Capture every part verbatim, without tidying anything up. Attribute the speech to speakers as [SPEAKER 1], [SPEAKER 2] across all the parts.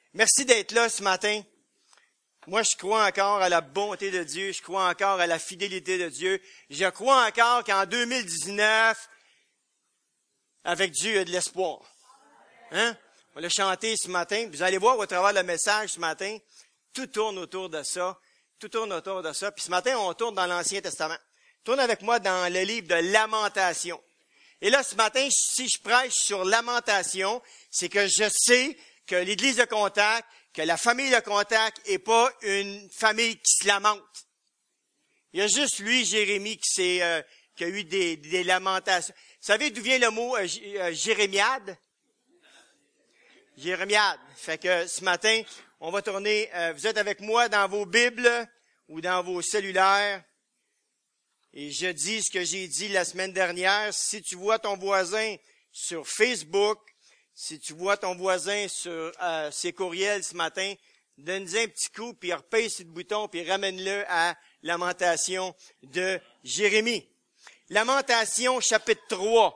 [SPEAKER 1] Merci d'être là ce matin. Moi, je crois encore à la bonté de Dieu, je crois encore à la fidélité de Dieu. Je crois encore qu'en deux mille dix-neuf, avec Dieu, il y a de l'espoir. Hein? On l'a chanté ce matin. Vous allez voir au travers le message ce matin, tout tourne autour de ça. Tout tourne autour de ça. Puis ce matin, on tourne dans l'Ancien Testament. Tourne avec moi dans le livre de Lamentation. Et là, ce matin, si je prêche sur Lamentation, c'est que je sais que l'Église de Contact, que la famille de Contact n'est pas une famille qui se lamente. Il y a juste lui, Jérémie, qui, s'est, euh, qui a eu des, des lamentations. Vous savez d'où vient le mot euh, euh, Jérémiade? Jérémiade. Fait que ce matin, on va tourner, euh, vous êtes avec moi dans vos Bibles ou dans vos cellulaires. Et je dis ce que j'ai dit la semaine dernière. Si tu vois ton voisin sur Facebook, si tu vois ton voisin sur euh, ses courriels ce matin, donne-lui un petit coup, puis repèse sur le bouton, puis ramène-le à Lamentation de Jérémie. Lamentation, chapitre trois.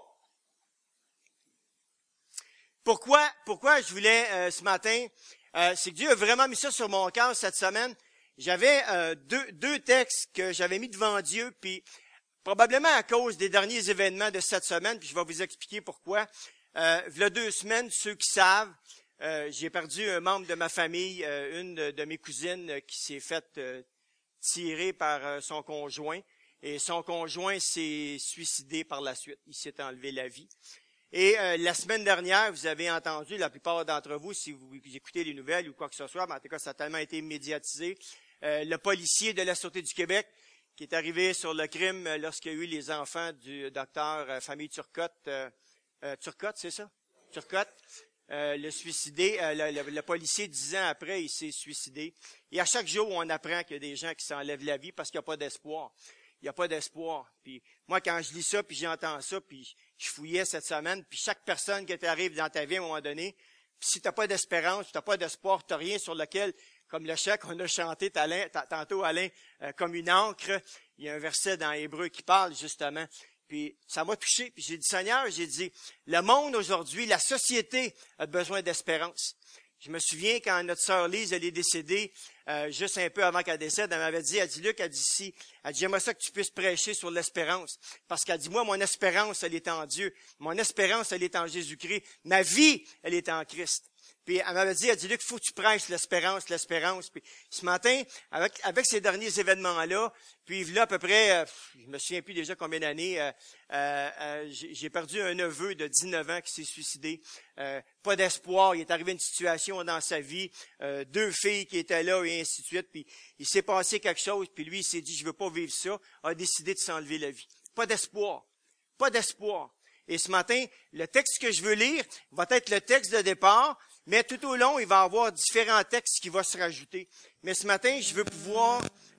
[SPEAKER 1] Pourquoi, pourquoi je voulais euh, ce matin, euh, c'est que Dieu a vraiment mis ça sur mon cœur cette semaine. J'avais euh, deux, deux textes que j'avais mis devant Dieu, puis probablement à cause des derniers événements de cette semaine, puis je vais vous expliquer pourquoi. Euh, il y a deux semaines, ceux qui savent, euh, j'ai perdu un membre de ma famille, euh, une de, de mes cousines euh, qui s'est faite euh, tirer par euh, son conjoint, et son conjoint s'est suicidé par la suite. Il s'est enlevé la vie. Et euh, la semaine dernière, vous avez entendu, la plupart d'entre vous, si vous écoutez les nouvelles ou quoi que ce soit, mais en tout cas, ça a tellement été médiatisé, euh, le policier de la Sûreté du Québec qui est arrivé sur le crime euh, lorsqu'il y a eu les enfants du docteur euh, Famille Turcotte, euh, euh, Turcotte, c'est ça? Turcotte, euh, le suicidé, euh, le, le, le policier, dix ans après, il s'est suicidé. Et à chaque jour, on apprend qu'il y a des gens qui s'enlèvent la vie parce qu'il n'y a pas d'espoir. Il n'y a pas d'espoir. Puis moi, quand je lis ça, puis j'entends ça, puis je fouillais cette semaine, puis chaque personne qui t'arrive dans ta vie à un moment donné, puis si tu n'as pas d'espérance, tu n'as pas d'espoir, tu n'as rien sur lequel, comme le chant qu'on a chanté tantôt, Alain, euh, comme une encre, il y a un verset dans Hébreu qui parle justement. Puis ça m'a touché, puis j'ai dit, Seigneur, j'ai dit, le monde aujourd'hui, la société a besoin d'espérance. Je me souviens quand notre sœur Lise, elle est décédée, euh, juste un peu avant qu'elle décède, elle m'avait dit, elle dit, Luc, elle dit, si, elle dit, j'aimerais ça que tu puisses prêcher sur l'espérance. Parce qu'elle dit, moi, mon espérance, elle est en Dieu. Mon espérance, elle est en Jésus-Christ. Ma vie, elle est en Christ. Puis elle m'avait dit, elle dit, Luc, il faut que tu prêches l'espérance, l'espérance. Puis ce matin, avec, avec ces derniers événements-là, puis là, à peu près, euh, je me souviens plus déjà combien d'années, euh, euh, euh, j'ai, j'ai perdu un neveu de dix-neuf ans qui s'est suicidé. Euh, pas d'espoir, il est arrivé une situation dans sa vie, euh, deux filles qui étaient là et ainsi de suite. Puis il s'est passé quelque chose, puis lui, il s'est dit, je veux pas vivre ça, a décidé de s'enlever la vie. Pas d'espoir, pas d'espoir. Et ce matin, le texte que je veux lire va être le texte de départ, mais tout au long, il va y avoir différents textes qui vont se rajouter. Mais ce matin, je veux pouvoir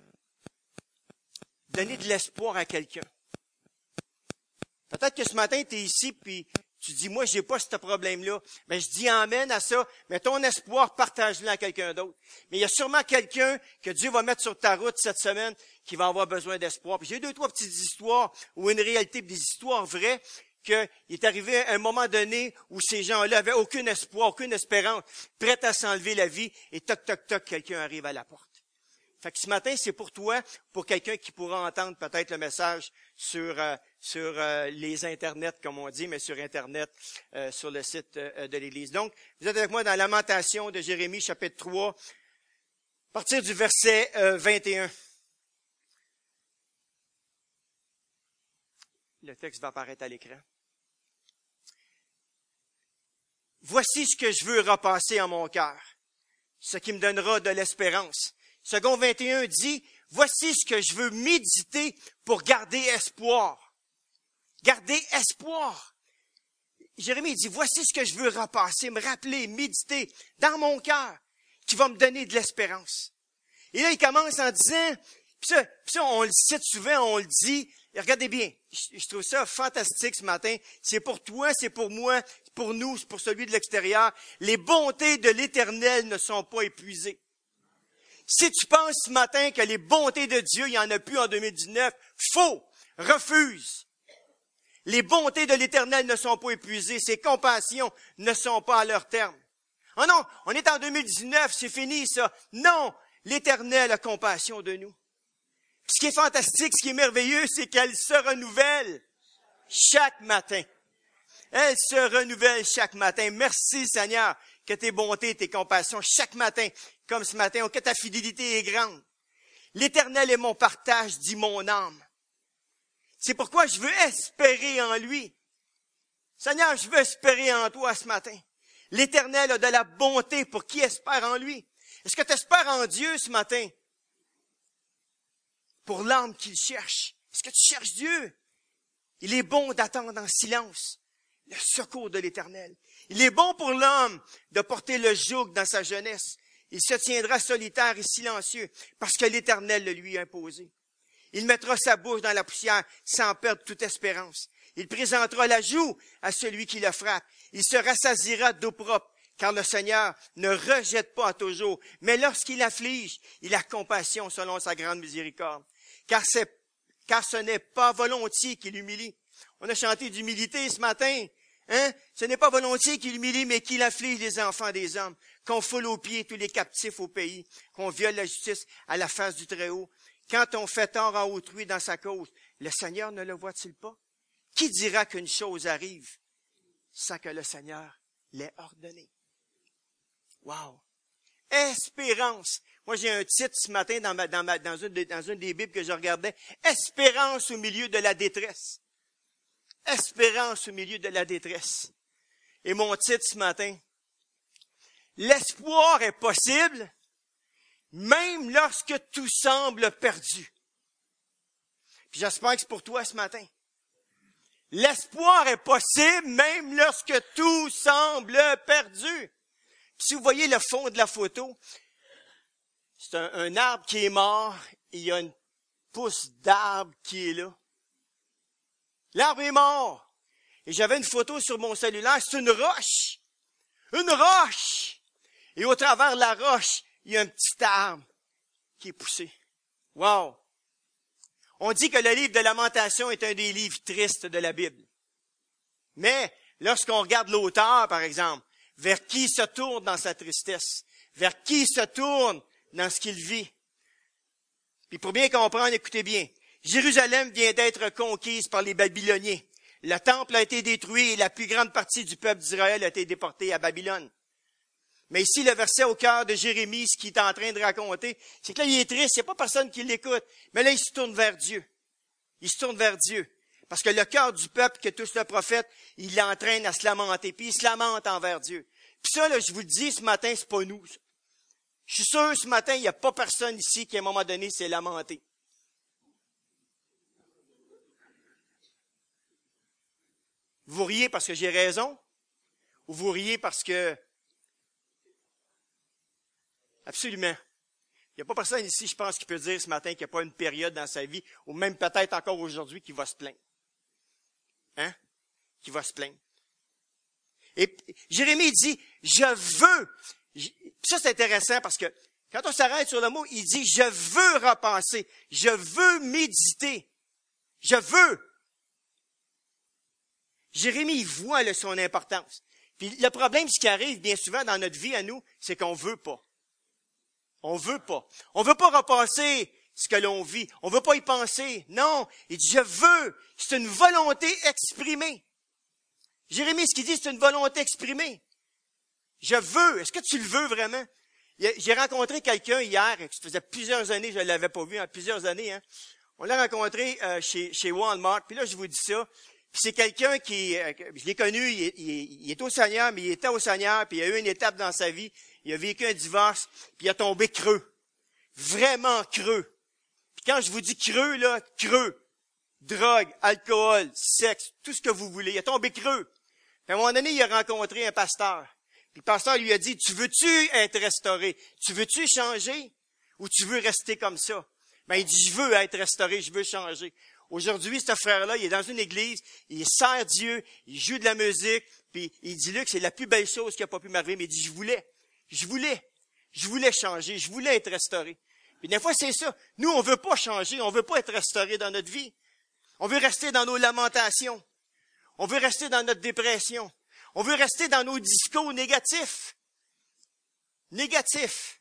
[SPEAKER 1] donner de l'espoir à quelqu'un. Peut-être que ce matin, tu es ici, puis tu dis, moi, j'ai pas ce problème-là. Mais je dis amène à ça, mais ton espoir, partage-le à quelqu'un d'autre. Mais il y a sûrement quelqu'un que Dieu va mettre sur ta route cette semaine qui va avoir besoin d'espoir. Puis j'ai deux, trois petites histoires, ou une réalité, des histoires vraies, qu'il est arrivé à un moment donné où ces gens-là avaient aucun espoir, aucune espérance, prêts à s'enlever la vie, et toc, toc, toc, quelqu'un arrive à la porte. Fait que ce matin, c'est pour toi, pour quelqu'un qui pourra entendre peut-être le message sur euh, sur euh, les internets, comme on dit, mais sur Internet, euh, sur le site euh, de l'Église. Donc, vous êtes avec moi dans Lamentation de Jérémie, chapitre trois, à partir du verset euh, vingt et un. Le texte va apparaître à l'écran. Voici ce que je veux repasser en mon cœur, ce qui me donnera de l'espérance. Second vingt et un dit, voici ce que je veux méditer pour garder espoir. Garder espoir. Jérémie dit, voici ce que je veux repasser, me rappeler, méditer dans mon cœur, qui va me donner de l'espérance. Et là, il commence en disant, puis ça, puis ça, on le cite souvent, on le dit, et regardez bien, je, je trouve ça fantastique ce matin. C'est pour toi, c'est pour moi, c'est pour nous, c'est pour celui de l'extérieur. Les bontés de l'Éternel ne sont pas épuisées. Si tu penses ce matin que les bontés de Dieu, il n'y en a plus en deux mille dix-neuf, faux, refuse. Les bontés de l'Éternel ne sont pas épuisées, ses compassions ne sont pas à leur terme. Oh non, on est en deux mille dix-neuf, c'est fini ça. Non, l'Éternel a compassion de nous. Puis ce qui est fantastique, ce qui est merveilleux, c'est qu'elle se renouvelle chaque matin. Elle se renouvelle chaque matin. Merci Seigneur que tes bontés, tes compassions, chaque matin, comme ce matin, que ta fidélité est grande. L'Éternel est mon partage, dit mon âme. C'est pourquoi je veux espérer en lui. Seigneur, je veux espérer en toi ce matin. L'Éternel a de la bonté pour qui espère en lui. Est-ce que tu espères en Dieu ce matin? Pour l'âme qu'il cherche. Est-ce que tu cherches Dieu? Il est bon d'attendre en silence le secours de l'Éternel. Il est bon pour l'homme de porter le joug dans sa jeunesse. Il se tiendra solitaire et silencieux parce que l'Éternel le lui a imposé. Il mettra sa bouche dans la poussière sans perdre toute espérance. Il présentera la joue à celui qui le frappe. Il se rassasiera d'eau propre, car le Seigneur ne rejette pas toujours. Mais lorsqu'il afflige, il a compassion selon sa grande miséricorde. Car, c'est, car ce n'est pas volontiers qu'il humilie. On a chanté d'humilité ce matin. Hein? Ce n'est pas volontiers qu'il humilie, mais qu'il afflige les enfants des hommes, qu'on foule aux pieds tous les captifs au pays, qu'on viole la justice à la face du Très-Haut. Quand on fait tort à autrui dans sa cause, le Seigneur ne le voit-il pas? Qui dira qu'une chose arrive sans que le Seigneur l'ait ordonné? Wow! Espérance. Moi, j'ai un titre ce matin dans, ma, dans, ma, dans, une, dans une des Bibles que je regardais. Espérance au milieu de la détresse. Espérance au milieu de la détresse. Et mon titre ce matin, l'espoir est possible, même lorsque tout semble perdu. Puis j'espère que c'est pour toi ce matin. L'espoir est possible, même lorsque tout semble perdu. Puis si vous voyez le fond de la photo, c'est un, un arbre qui est mort, et il y a une pousse d'arbre qui est là. L'arbre est mort. Et j'avais une photo sur mon cellulaire, c'est une roche. Une roche! Et au travers de la roche, il y a un petit arbre qui est poussé. Wow! On dit que le livre de Lamentation est un des livres tristes de la Bible. Mais, lorsqu'on regarde l'auteur, par exemple, vers qui il se tourne dans sa tristesse, vers qui il se tourne dans ce qu'il vit. Puis pour bien comprendre, écoutez bien, Jérusalem vient d'être conquise par les Babyloniens. Le temple a été détruit et la plus grande partie du peuple d'Israël a été déportée à Babylone. Mais ici, le verset au cœur de Jérémie, ce qu'il est en train de raconter, c'est que là, il est triste, il n'y a pas personne qui l'écoute. Mais là, il se tourne vers Dieu. Il se tourne vers Dieu. Parce que le cœur du peuple que touche le prophète, il l'entraîne à se lamenter. Puis il se lamente envers Dieu. Puis ça, là, je vous le dis, ce matin, c'est pas nous. Ça. Je suis sûr, ce matin, il n'y a pas personne ici qui, à un moment donné, s'est lamenté. Vous riez parce que j'ai raison? Ou vous riez parce que... Absolument. Il n'y a pas personne ici, je pense, qui peut dire ce matin qu'il n'y a pas une période dans sa vie, ou même peut-être encore aujourd'hui, qui va se plaindre. Hein? Qui va se plaindre. Et Jérémie dit, je veux. Ça, c'est intéressant parce que quand on s'arrête sur le mot, il dit, je veux repenser. Je veux méditer. Je veux. Jérémie, il voit là, son importance. Puis le problème, ce qui arrive bien souvent dans notre vie à nous, c'est qu'on veut pas. On veut pas. On veut pas repasser ce que l'on vit. On veut pas y penser. Non. Il dit, je veux. C'est une volonté exprimée. Jérémie, ce qu'il dit, c'est une volonté exprimée. Je veux. Est-ce que tu le veux vraiment? J'ai rencontré quelqu'un hier, ça faisait plusieurs années, je ne l'avais pas vu, hein, plusieurs années, hein. On l'a rencontré euh, chez, chez Walmart, puis là, je vous dis ça. Puis c'est quelqu'un qui, euh, je l'ai connu, il, il, il est au Seigneur, mais il était au Seigneur, puis il y a eu une étape dans sa vie. Il a vécu un divorce, puis il a tombé creux. Vraiment creux. Puis quand je vous dis creux, là, creux. Drogue, alcool, sexe, tout ce que vous voulez. Il a tombé creux. Puis à un moment donné, il a rencontré un pasteur. Puis le pasteur lui a dit, tu veux-tu être restauré? Tu veux-tu changer? Ou tu veux rester comme ça? Ben, il dit, je veux être restauré, je veux changer. Aujourd'hui, ce frère-là, il est dans une église, il sert Dieu, il joue de la musique, puis il dit là que c'est la plus belle chose qui n'a pas pu m'arriver, mais il dit, je voulais. Je voulais, je voulais changer, je voulais être restauré. Puis des fois, c'est ça. Nous, on veut pas changer, on veut pas être restauré dans notre vie. On veut rester dans nos lamentations. On veut rester dans notre dépression. On veut rester dans nos discours négatifs. négatif.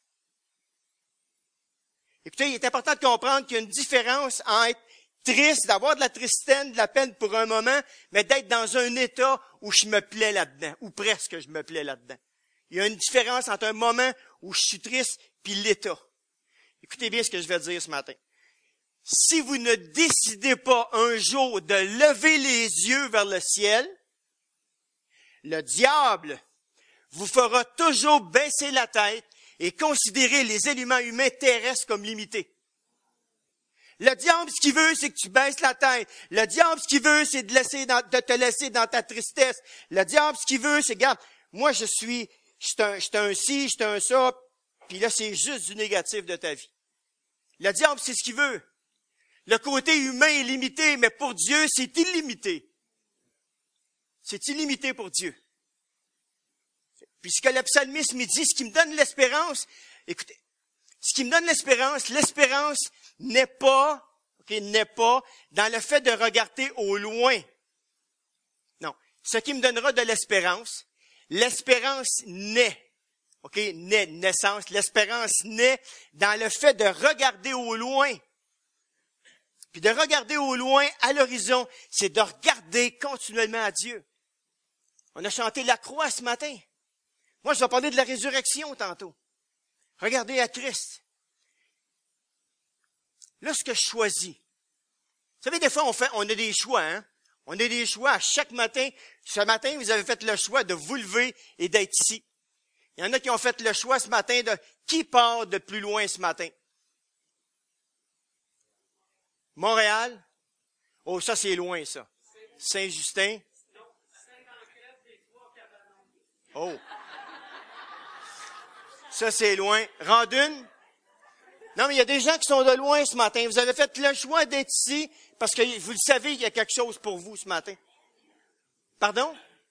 [SPEAKER 1] Écoutez, il est important de comprendre qu'il y a une différence entre être triste, d'avoir de la tristesse, de la peine pour un moment, mais d'être dans un état où je me plais là-dedans, ou presque je me plais là-dedans. Il y a une différence entre un moment où je suis triste puis l'état. Écoutez bien ce que je vais dire ce matin. Si vous ne décidez pas un jour de lever les yeux vers le ciel, le diable vous fera toujours baisser la tête et considérer les éléments humains terrestres comme limités. Le diable, ce qu'il veut, c'est que tu baisses la tête. Le diable, ce qu'il veut, c'est de, laisser dans, de te laisser dans ta tristesse. Le diable, ce qu'il veut, c'est, regarde, moi, je suis, je suis un, je suis un ci, je suis un ça, puis là, c'est juste du négatif de ta vie. Le diable, c'est ce qu'il veut. Le côté humain est limité, mais pour Dieu, c'est illimité. C'est illimité pour Dieu. Puis ce que le psalmiste me dit, ce qui me donne l'espérance, écoutez, ce qui me donne l'espérance, l'espérance n'est pas, ok, n'est pas dans le fait de regarder au loin. Non. Ce qui me donnera de l'espérance, l'espérance naît, ok, naît, naissance, l'espérance naît dans le fait de regarder au loin. Puis de regarder au loin, à l'horizon, c'est de regarder continuellement à Dieu. On a chanté la croix ce matin. Moi, je vais parler de la résurrection tantôt. Regardez à Christ. Là, ce que je choisis. Vous savez, des fois, on fait, on a des choix, hein? On a des choix à chaque matin. Ce matin, vous avez fait le choix de vous lever et d'être ici. Il y en a qui ont fait le choix ce matin de qui part de plus loin ce matin. Montréal? Oh, ça, c'est loin, ça. Saint-Justin? Oh. Ça, c'est loin. Randune? Non, mais il y a des gens qui sont de loin ce matin. Vous avez fait le choix d'être ici parce que vous le savez, il y a quelque chose pour vous ce matin. Pardon?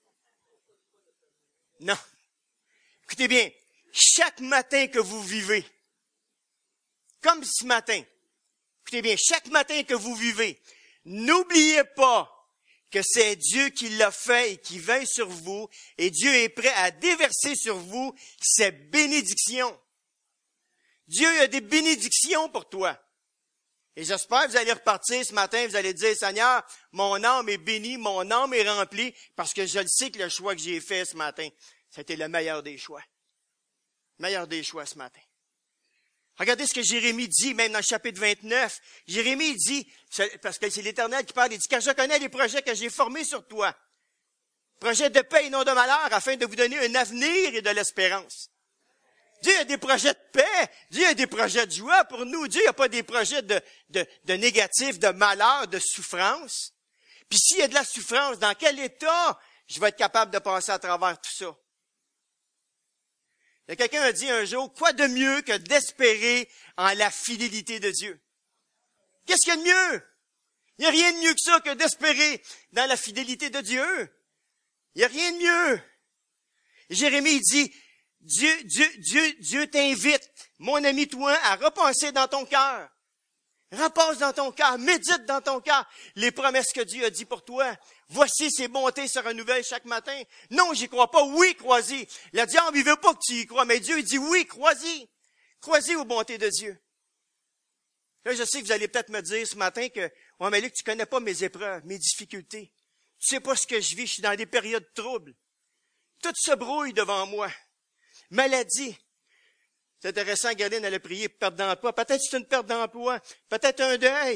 [SPEAKER 1] Non. Écoutez bien, chaque matin que vous vivez, comme ce matin, écoutez bien, chaque matin que vous vivez, n'oubliez pas que c'est Dieu qui l'a fait et qui veille sur vous, et Dieu est prêt à déverser sur vous ses bénédictions. Dieu a des bénédictions pour toi. Et j'espère que vous allez repartir ce matin, vous allez dire, Seigneur, mon âme est bénie, mon âme est remplie, parce que je le sais que le choix que j'ai fait ce matin, c'était le meilleur des choix. Le meilleur des choix ce matin. Regardez ce que Jérémie dit, même dans le chapitre vingt-neuf. Jérémie dit, parce que c'est l'Éternel qui parle, il dit, car je connais les projets que j'ai formés sur toi. Projets de paix et non de malheur, afin de vous donner un avenir et de l'espérance. Dieu a des projets de paix, Dieu a des projets de joie pour nous. Dieu n'a pas des projets de, de, de négatif, de malheur, de souffrance. Puis s'il y a de la souffrance, dans quel état je vais être capable de passer à travers tout ça? Il y a quelqu'un qui a dit un jour, quoi de mieux que d'espérer en la fidélité de Dieu? Qu'est-ce qu'il y a de mieux? Il n'y a rien de mieux que ça que d'espérer dans la fidélité de Dieu. Il n'y a rien de mieux. Et Jérémie dit, Dieu, Dieu, Dieu, Dieu t'invite, mon ami toi, à repenser dans ton cœur. Repasse dans ton cœur, médite dans ton cœur les promesses que Dieu a dit pour toi. Voici ses bontés se renouvellent chaque matin. Non, j'y crois pas. Oui, crois-y. Le diable, il veut pas que tu y crois, mais Dieu, il dit oui, crois-y. Crois-y aux bontés de Dieu. Là, je sais que vous allez peut-être me dire ce matin que, ouais, mais Luc, tu connais pas mes épreuves, mes difficultés. Tu sais pas ce que je vis, je suis dans des périodes troubles. Tout se brouille devant moi. Maladie. C'est intéressant, Galine, elle a prié pour perte d'emploi. Peut-être c'est une perte d'emploi. Peut-être un deuil.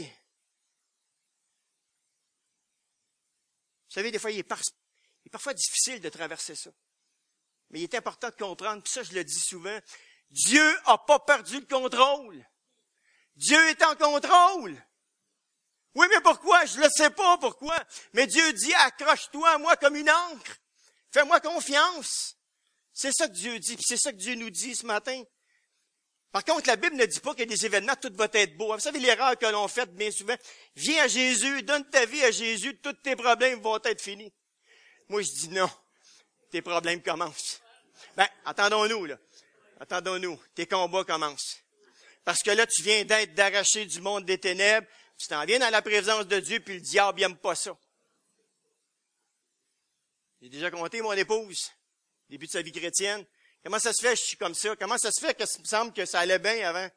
[SPEAKER 1] Vous savez, des fois, il est, par... il est parfois difficile de traverser ça. Mais il est important de comprendre, puis ça, je le dis souvent, Dieu n'a pas perdu le contrôle. Dieu est en contrôle. Oui, mais pourquoi? Je ne sais pas pourquoi. Mais Dieu dit, accroche-toi à moi comme une ancre. Fais-moi confiance. C'est ça que Dieu dit, puis c'est ça que Dieu nous dit ce matin. Par contre, la Bible ne dit pas qu'il y a des événements, tout va être beau. Vous savez l'erreur que l'on fait bien souvent? Viens à Jésus, donne ta vie à Jésus, tous tes problèmes vont être finis. Moi, je dis non. Tes problèmes commencent. Ben, attendons-nous, là. Attendons-nous. Tes combats commencent. Parce que là, tu viens d'être d'arracher du monde des ténèbres, tu t'en viens dans la présence de Dieu, puis le diable n'aime pas ça. J'ai déjà compté mon épouse, début de sa vie chrétienne. Comment ça se fait que je suis comme ça? Comment ça se fait que ça me semble que ça allait bien avant?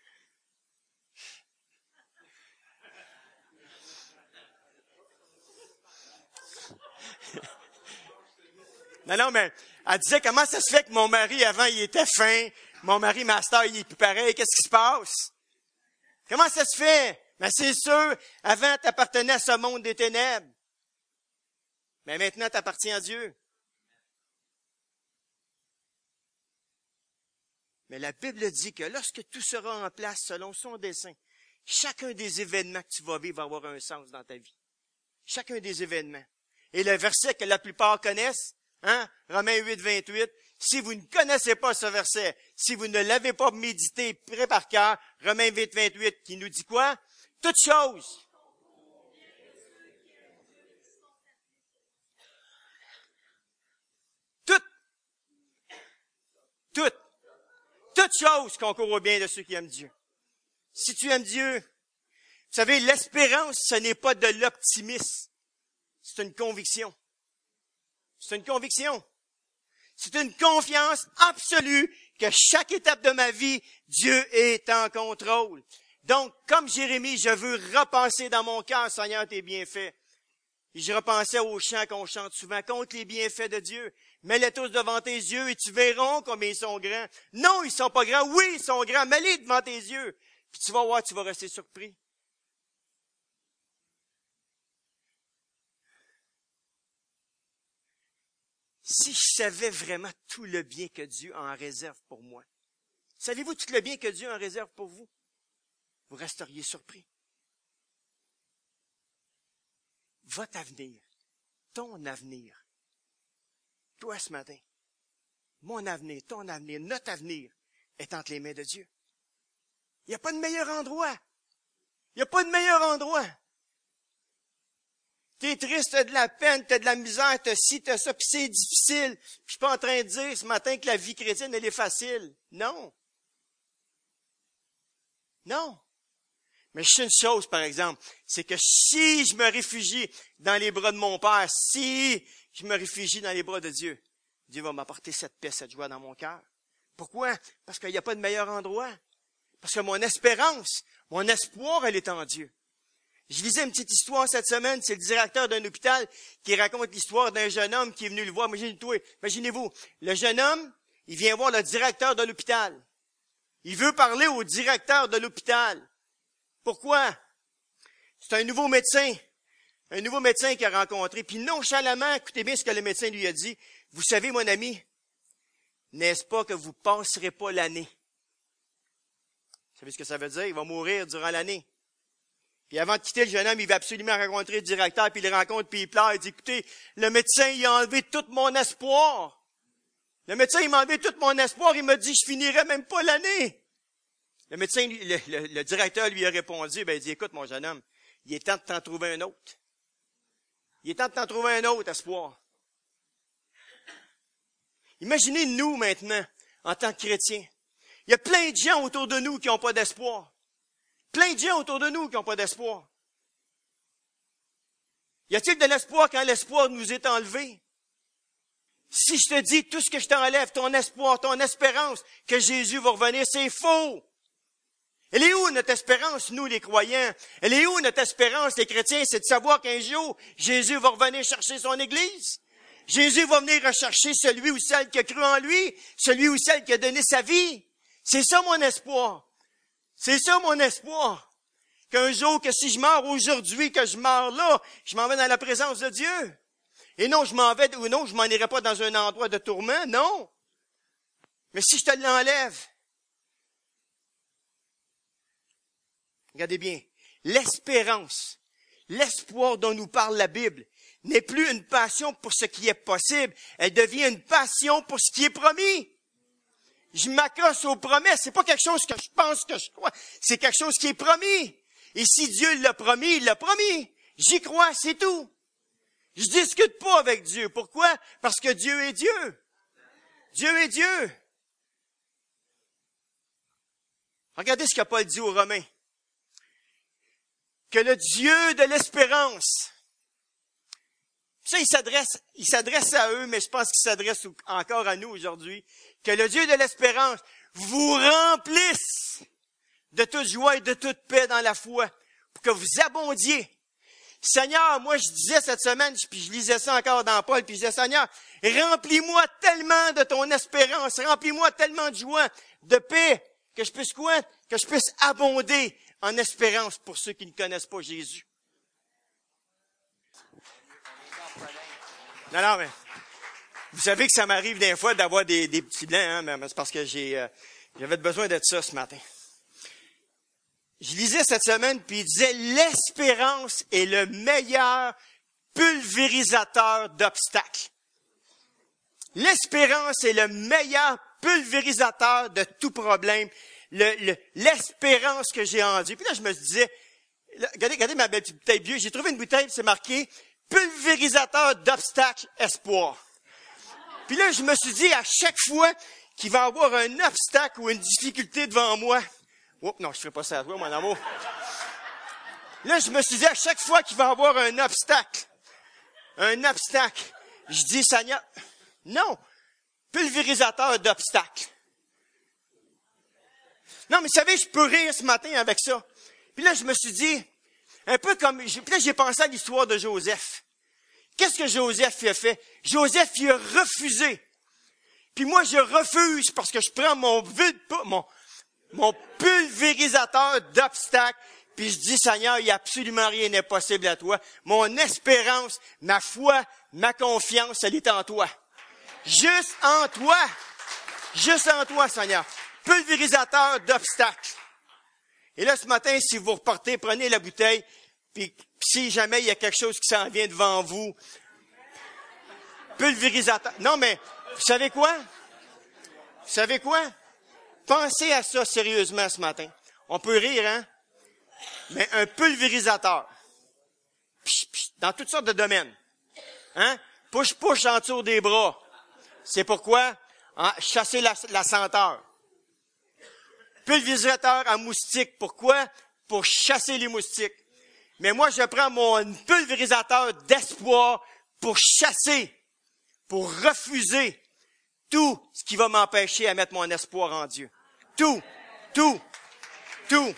[SPEAKER 1] Non, non, mais elle disait, comment ça se fait que mon mari, avant, il était fin, mon mari, master, il est plus pareil, qu'est-ce qui se passe? Comment ça se fait? Mais c'est sûr, avant, tu appartenais à ce monde des ténèbres. Mais maintenant, tu appartiens à Dieu. Mais la Bible dit que lorsque tout sera en place selon son dessein, chacun des événements que tu vas vivre va avoir un sens dans ta vie. Chacun des événements. Et le verset que la plupart connaissent, hein, Romains huit, vingt-huit, si vous ne connaissez pas ce verset, si vous ne l'avez pas médité près par cœur, Romains huit, vingt-huit, qui nous dit quoi? Toutes choses. Toutes. Toutes. Toutes choses concourent au bien de ceux qui aiment Dieu. Si tu aimes Dieu, vous savez, l'espérance, ce n'est pas de l'optimisme. C'est une conviction. C'est une conviction. C'est une confiance absolue que chaque étape de ma vie, Dieu est en contrôle. Donc, comme Jérémie, je veux repenser dans mon cœur, Seigneur, tes bienfaits. Et je repensais aux chants qu'on chante souvent, contre les bienfaits de Dieu. Mets-les tous devant tes yeux et tu verras combien ils sont grands. Non, ils sont pas grands. Oui, ils sont grands. Mets-les devant tes yeux. Puis tu vas voir, tu vas rester surpris. Si je savais vraiment tout le bien que Dieu en réserve pour moi, savez-vous tout le bien que Dieu en réserve pour vous? Vous resteriez surpris. Votre avenir, ton avenir, toi ce matin, mon avenir, ton avenir, notre avenir est entre les mains de Dieu. Il n'y a pas de meilleur endroit. Il n'y a pas de meilleur endroit. T'es triste, t'as de la peine, t'as de la misère, t'as ci, t'as ça, puis c'est difficile. Je suis pas en train de dire ce matin que la vie chrétienne, elle est facile. Non. Non. Mais je sais une chose, par exemple, c'est que si je me réfugie dans les bras de mon Père, si je me réfugie dans les bras de Dieu, Dieu va m'apporter cette paix, cette joie dans mon cœur. Pourquoi? Parce qu'il n'y a pas de meilleur endroit. Parce que mon espérance, mon espoir, elle est en Dieu. Je lisais une petite histoire cette semaine, c'est le directeur d'un hôpital qui raconte l'histoire d'un jeune homme qui est venu le voir. Imaginez-vous, imaginez-vous, le jeune homme, il vient voir le directeur de l'hôpital. Il veut parler au directeur de l'hôpital. Pourquoi? C'est un nouveau médecin. Un nouveau médecin qu'il a rencontré. Puis nonchalamment, écoutez bien ce que le médecin lui a dit. Vous savez, mon ami, n'est-ce pas que vous passerez pas l'année? Vous savez ce que ça veut dire? Il va mourir durant l'année. Puis avant de quitter le jeune homme, il va absolument rencontrer le directeur, puis il le rencontre, puis il pleure. Il dit, écoutez, le médecin, il a enlevé tout mon espoir. Le médecin, il m'a enlevé tout mon espoir. Il m'a dit, je finirai même pas l'année. Le médecin, le, le, le directeur lui a répondu, ben, il dit, écoute, mon jeune homme, il est temps de t'en trouver un autre. Il est temps de t'en trouver un autre espoir. Imaginez nous maintenant, en tant que chrétiens. Il y a plein de gens autour de nous qui n'ont pas d'espoir. Plein de gens autour de nous qui n'ont pas d'espoir. Y a-t-il de l'espoir quand l'espoir nous est enlevé? Si je te dis tout ce que je t'enlève, ton espoir, ton espérance, que Jésus va revenir, c'est faux. Elle est où notre espérance, nous les croyants? Elle est où notre espérance, les chrétiens? C'est de savoir qu'un jour, Jésus va revenir chercher son Église. Jésus va venir rechercher celui ou celle qui a cru en lui, celui ou celle qui a donné sa vie. C'est ça mon espoir. C'est ça mon espoir. Qu'un jour, que si je meurs aujourd'hui, que je meurs là, je m'en vais dans la présence de Dieu. Et non, je m'en vais, ou non, je m'en irai pas dans un endroit de tourment, non. Mais si je te l'enlève, regardez bien, l'espérance, l'espoir dont nous parle la Bible, n'est plus une passion pour ce qui est possible, elle devient une passion pour ce qui est promis. Je m'accroche aux promesses. C'est pas quelque chose que je pense, que je crois. C'est quelque chose qui est promis. Et si Dieu l'a promis, il l'a promis. J'y crois, c'est tout. Je discute pas avec Dieu. Pourquoi? Parce que Dieu est Dieu. Dieu est Dieu. Regardez ce que Paul dit aux Romains. Que le Dieu de l'espérance. Ça, il s'adresse, il s'adresse à eux, mais je pense qu'il s'adresse encore à nous aujourd'hui. que le Dieu de l'espérance vous remplisse de toute joie et de toute paix dans la foi, pour que vous abondiez. Seigneur, moi je disais cette semaine, puis je lisais ça encore dans Paul, puis je disais, Seigneur, remplis-moi tellement de ton espérance, remplis-moi tellement de joie, de paix, que je puisse quoi? Que je puisse abonder en espérance pour ceux qui ne connaissent pas Jésus. Non, non, mais vous savez que ça m'arrive des fois d'avoir des, des petits blancs, hein, mais c'est parce que j'ai, euh, j'avais besoin de ça ce matin. Je lisais cette semaine, puis il disait, l'espérance est le meilleur pulvérisateur d'obstacles. L'espérance est le meilleur pulvérisateur de tout problème. Le, le, l'espérance que j'ai en Dieu. Puis là, je me disais, là, regardez, regardez ma belle petite bouteille bleue. J'ai trouvé une bouteille, c'est marqué pulvérisateur d'obstacles, espoir. Puis là, je me suis dit, à chaque fois qu'il va y avoir un obstacle ou une difficulté devant moi, oh, non, je ne ferai pas ça à toi, mon amour. Là, je me suis dit, à chaque fois qu'il va y avoir un obstacle, un obstacle, je dis, Seigneur, non, pulvérisateur d'obstacles. Non, mais vous savez, je peux rire ce matin avec ça. Puis là, je me suis dit, un peu comme, puis là, j'ai pensé à l'histoire de Joseph. Qu'est-ce que Joseph a fait? Joseph, il a refusé. Puis moi, je refuse parce que je prends mon, mon, mon pulvérisateur d'obstacles, puis je dis, Seigneur, il n'y a absolument rien d'impossible à toi. Mon espérance, ma foi, ma confiance, elle est en toi. Juste en toi. Juste en toi, Seigneur. Pulvérisateur d'obstacles. Et là, ce matin, si vous repartez, prenez la bouteille, puis si jamais il y a quelque chose qui s'en vient devant vous, pulvérisateur. Non, mais, vous savez quoi? Vous savez quoi? Pensez à ça sérieusement ce matin. On peut rire, hein? Mais un pulvérisateur. Psh, psh, dans toutes sortes de domaines. Hein? Push-push en dessous des bras. C'est pourquoi? Hein? Chasser la, la senteur. Pulvérisateur à moustiques. Pourquoi? Pour chasser les moustiques. Mais moi, je prends mon pulvérisateur d'espoir pour chasser, pour refuser tout ce qui va m'empêcher à mettre mon espoir en Dieu. Tout, tout, tout.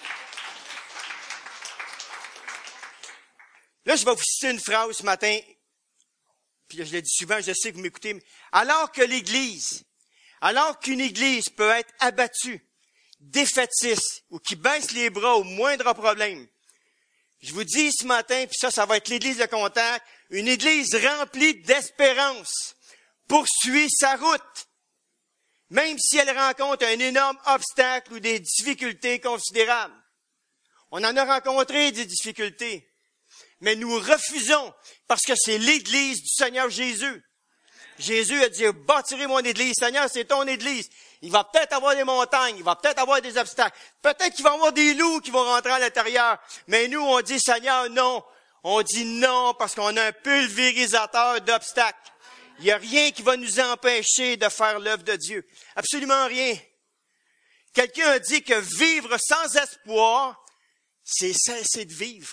[SPEAKER 1] Là, je vais vous citer une phrase ce matin, puis je l'ai dit souvent, je sais que vous m'écoutez, mais alors que l'Église, alors qu'une Église peut être abattue, défaitiste, ou qui baisse les bras au moindre problème, je vous dis ce matin, puis ça, ça va être l'Église de Contact, une Église remplie d'espérance, poursuit sa route, même si elle rencontre un énorme obstacle ou des difficultés considérables. On en a rencontré des difficultés, mais nous refusons parce que c'est l'Église du Seigneur Jésus. Jésus a dit, bâtirez mon Église. Seigneur, c'est ton Église. Il va peut-être avoir des montagnes, il va peut-être avoir des obstacles, peut-être qu'il va y avoir des loups qui vont rentrer à l'intérieur. Mais nous, on dit, Seigneur, non. On dit non parce qu'on a un pulvérisateur d'obstacles. Il n'y a rien qui va nous empêcher de faire l'œuvre de Dieu. Absolument rien. Quelqu'un a dit que vivre sans espoir, c'est cesser de vivre.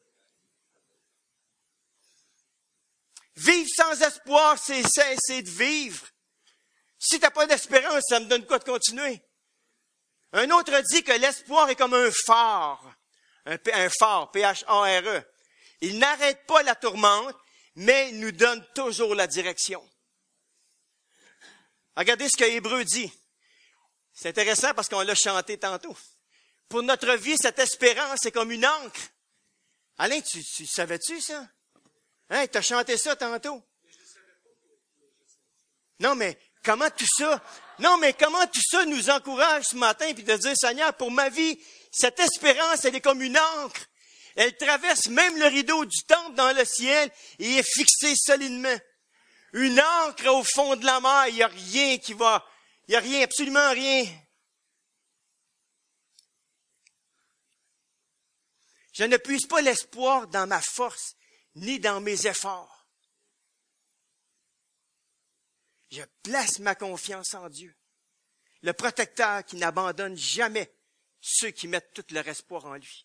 [SPEAKER 1] Vivre sans espoir, c'est cesser de vivre. Si tu n'as pas d'espérance, ça me donne quoi de continuer? Un autre dit que l'espoir est comme un phare. Un, un phare, P H A R E. Il n'arrête pas la tourmente, mais il nous donne toujours la direction. Regardez ce que Hébreu dit. C'est intéressant parce qu'on l'a chanté tantôt. Pour notre vie, cette espérance est comme une encre. Alain, tu, tu savais-tu ça? Hein, tu as chanté ça tantôt? Non, mais comment tout ça, non, mais comment tout ça nous encourage ce matin puis de dire, Seigneur, pour ma vie, cette espérance, elle est comme une encre. Elle traverse même le rideau du temple dans le ciel et est fixée solidement. Une encre au fond de la mer, il n'y a rien qui va, il n'y a rien, absolument rien. Je ne puise pas l'espoir dans ma force, ni dans mes efforts. Je place ma confiance en Dieu, le protecteur qui n'abandonne jamais ceux qui mettent tout leur espoir en lui.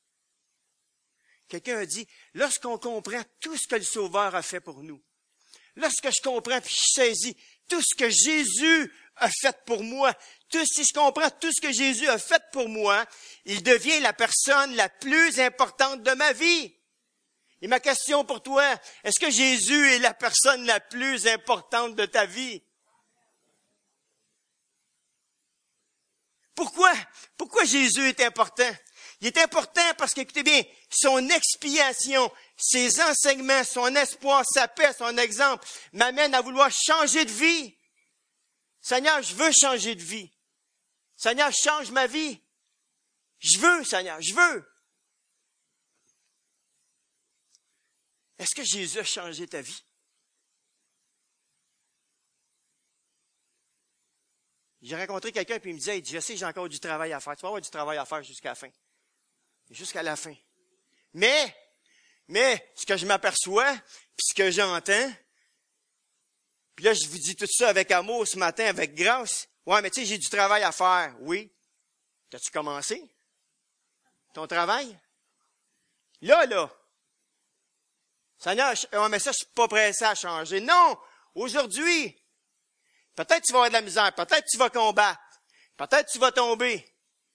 [SPEAKER 1] Quelqu'un a dit, lorsqu'on comprend tout ce que le Sauveur a fait pour nous, lorsque je comprends puis je saisis tout ce que Jésus a fait pour moi, tout, si je comprends tout ce que Jésus a fait pour moi, il devient la personne la plus importante de ma vie. Et ma question pour toi, est-ce que Jésus est la personne la plus importante de ta vie? Pourquoi? Pourquoi Jésus est important? Il est important parce que, écoutez bien, son expiation, ses enseignements, son espoir, sa paix, son exemple m'amènent à vouloir changer de vie. Seigneur, je veux changer de vie. Seigneur, change ma vie. Je veux, Seigneur, je veux. Est-ce que Jésus a changé ta vie? J'ai rencontré quelqu'un puis il me disait, je sais, j'ai encore du travail à faire. Tu vas avoir du travail à faire jusqu'à la fin. Jusqu'à la fin. Mais, mais, ce que je m'aperçois, puis ce que j'entends, puis là, je vous dis tout ça avec amour ce matin, avec grâce. Ouais, mais tu sais, j'ai du travail à faire. Oui. T'as-tu commencé? Ton travail? Là, là. Seigneur, ouais, mais ça, je suis pas pressé à changer. Non! Aujourd'hui, peut-être tu vas avoir de la misère, peut-être tu vas combattre, peut-être tu vas tomber.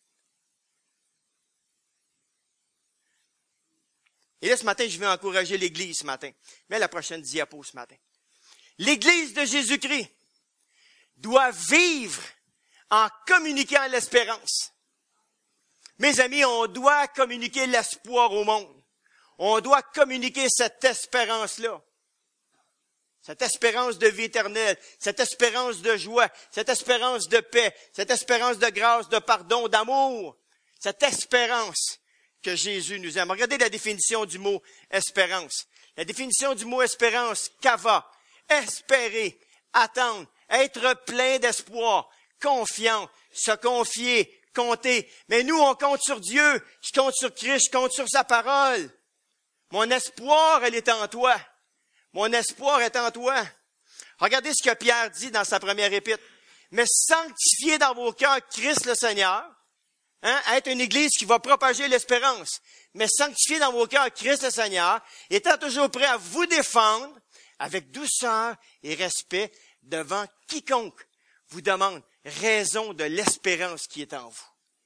[SPEAKER 1] Et là, ce matin, je vais encourager l'Église ce matin. Mets la prochaine diapo ce matin. L'Église de Jésus-Christ doit vivre en communiquant l'espérance. Mes amis, on doit communiquer l'espoir au monde. On doit communiquer cette espérance-là. Cette espérance de vie éternelle, cette espérance de joie, cette espérance de paix, cette espérance de grâce, de pardon, d'amour. Cette espérance que Jésus nous aime. Regardez la définition du mot espérance. La définition du mot espérance, kava, espérer, attendre, être plein d'espoir, confiant, se confier, compter. Mais nous, on compte sur Dieu, je compte sur Christ, je compte sur sa parole. Mon espoir, elle est en toi. Mon espoir est en toi. Regardez ce que Pierre dit dans sa première épître. Mais sanctifiez dans vos cœurs Christ le Seigneur. Hein, être une église qui va propager l'espérance. Mais sanctifiez dans vos cœurs Christ le Seigneur, étant toujours prêt à vous défendre avec douceur et respect devant quiconque vous demande raison de l'espérance qui est en vous.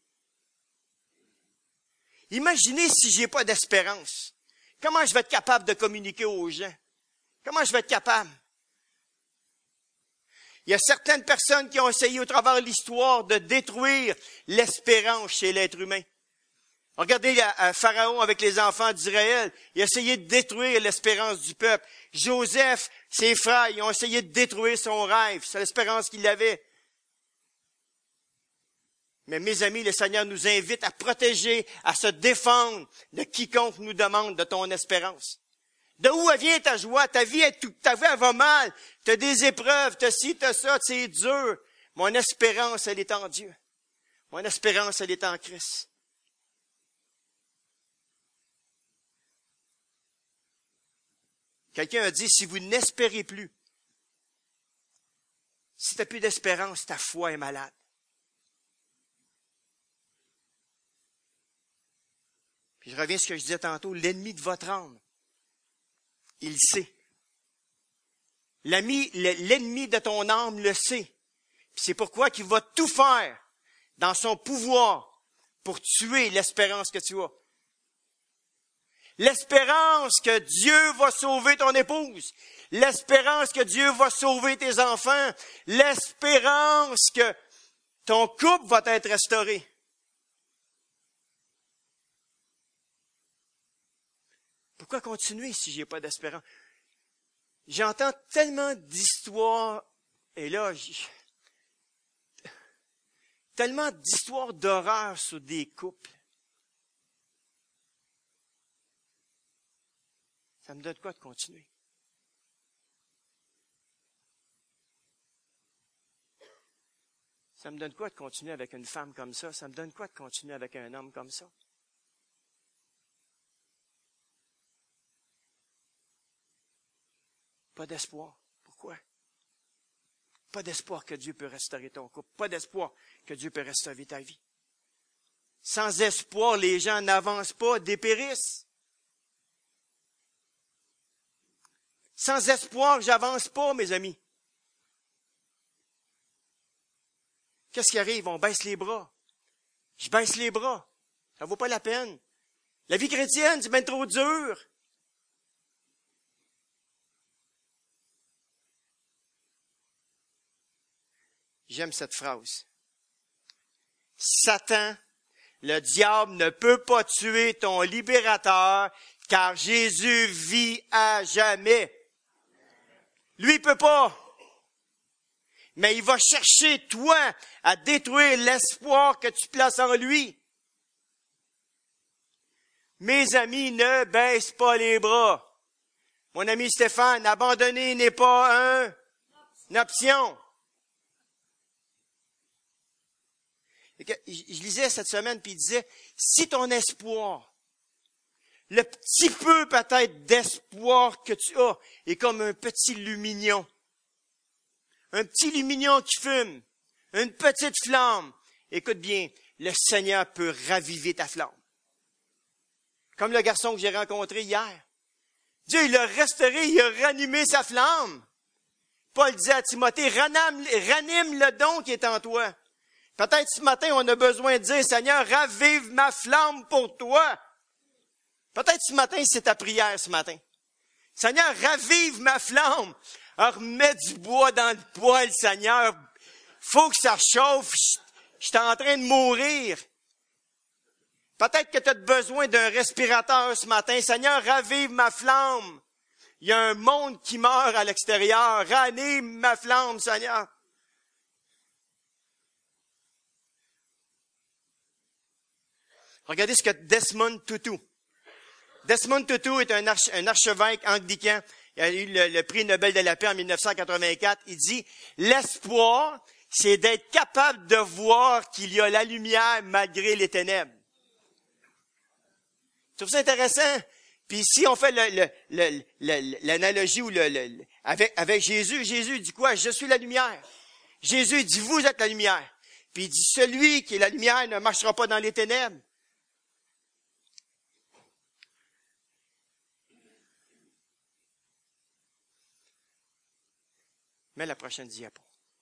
[SPEAKER 1] Imaginez si j'ai pas d'espérance. Comment je vais être capable de communiquer aux gens? Comment je vais être capable? Il y a certaines personnes qui ont essayé au travers de l'histoire de détruire l'espérance chez l'être humain. Regardez Pharaon avec les enfants d'Israël. Il a essayé de détruire l'espérance du peuple. Joseph, ses frères, ils ont essayé de détruire son rêve. C'est l'espérance qu'il avait. Mais mes amis, le Seigneur nous invite à protéger, à se défendre de quiconque nous demande de ton espérance. De où vient ta joie? Ta vie, est tout, ta vie elle va mal. Tu as des épreuves, tu as ci, tu as ça, c'est dur. Mon espérance, elle est en Dieu. Mon espérance, elle est en Christ. Quelqu'un a dit, si vous n'espérez plus, si tu n'as plus d'espérance, ta foi est malade. Puis je reviens à ce que je disais tantôt, l'ennemi de votre âme, il sait. L'ami, l'ennemi de ton âme le sait. Puis c'est pourquoi qu'il va tout faire dans son pouvoir pour tuer l'espérance que tu as. L'espérance que Dieu va sauver ton épouse. L'espérance que Dieu va sauver tes enfants. L'espérance que ton couple va être restauré. Pourquoi continuer si j'ai pas d'espérance? J'entends tellement d'histoires, et là, j'... tellement d'histoires d'horreur sur des couples. Ça me donne quoi de continuer? Ça me donne quoi de continuer avec une femme comme ça? Ça me donne quoi de continuer avec un homme comme ça? Pas d'espoir. Pourquoi? Pas d'espoir que Dieu peut restaurer ton couple. Pas d'espoir que Dieu peut restaurer ta vie. Sans espoir, les gens n'avancent pas, dépérissent. Sans espoir, j'avance pas, mes amis. Qu'est-ce qui arrive? On baisse les bras. Je baisse les bras. Ça vaut pas la peine. La vie chrétienne, c'est bien trop dur. J'aime cette phrase. Satan, le diable ne peut pas tuer ton libérateur, car Jésus vit à jamais. Lui, il peut pas. Mais il va chercher, toi, à détruire l'espoir que tu places en lui. Mes amis, ne baisse pas les bras. Mon ami Stéphane, abandonner n'est pas un, une option. Je lisais cette semaine, puis il disait, si ton espoir, le petit peu peut-être d'espoir que tu as, est comme un petit lumignon, un petit lumignon qui fume, une petite flamme, écoute bien, le Seigneur peut raviver ta flamme. Comme le garçon que j'ai rencontré hier. Dieu, il a restauré, il a ranimé sa flamme. Paul disait à Timothée, ranime, ranime le don qui est en toi. Peut-être ce matin, on a besoin de dire, Seigneur, ravive ma flamme pour toi. Peut-être ce matin, c'est ta prière ce matin. Seigneur, ravive ma flamme. Alors, remets du bois dans le poêle, Seigneur. Faut que ça chauffe. Je, je suis en train de mourir. Peut-être que tu as besoin d'un respirateur ce matin. Seigneur, ravive ma flamme. Il y a un monde qui meurt à l'extérieur. Ranime ma flamme, Seigneur. Regardez ce que Desmond Tutu. Desmond Tutu est un, arch, un archevêque anglican. Il a eu le, le prix Nobel de la paix en mille neuf cent quatre-vingt-quatre. Il dit, l'espoir, c'est d'être capable de voir qu'il y a la lumière malgré les ténèbres. Tu trouves ça intéressant? Puis si on fait le, le, le, le, l'analogie ou le, le, avec, avec Jésus, Jésus dit quoi? Je suis la lumière. Jésus dit, vous êtes la lumière. Puis il dit, celui qui est la lumière ne marchera pas dans les ténèbres. Mets la prochaine diapo.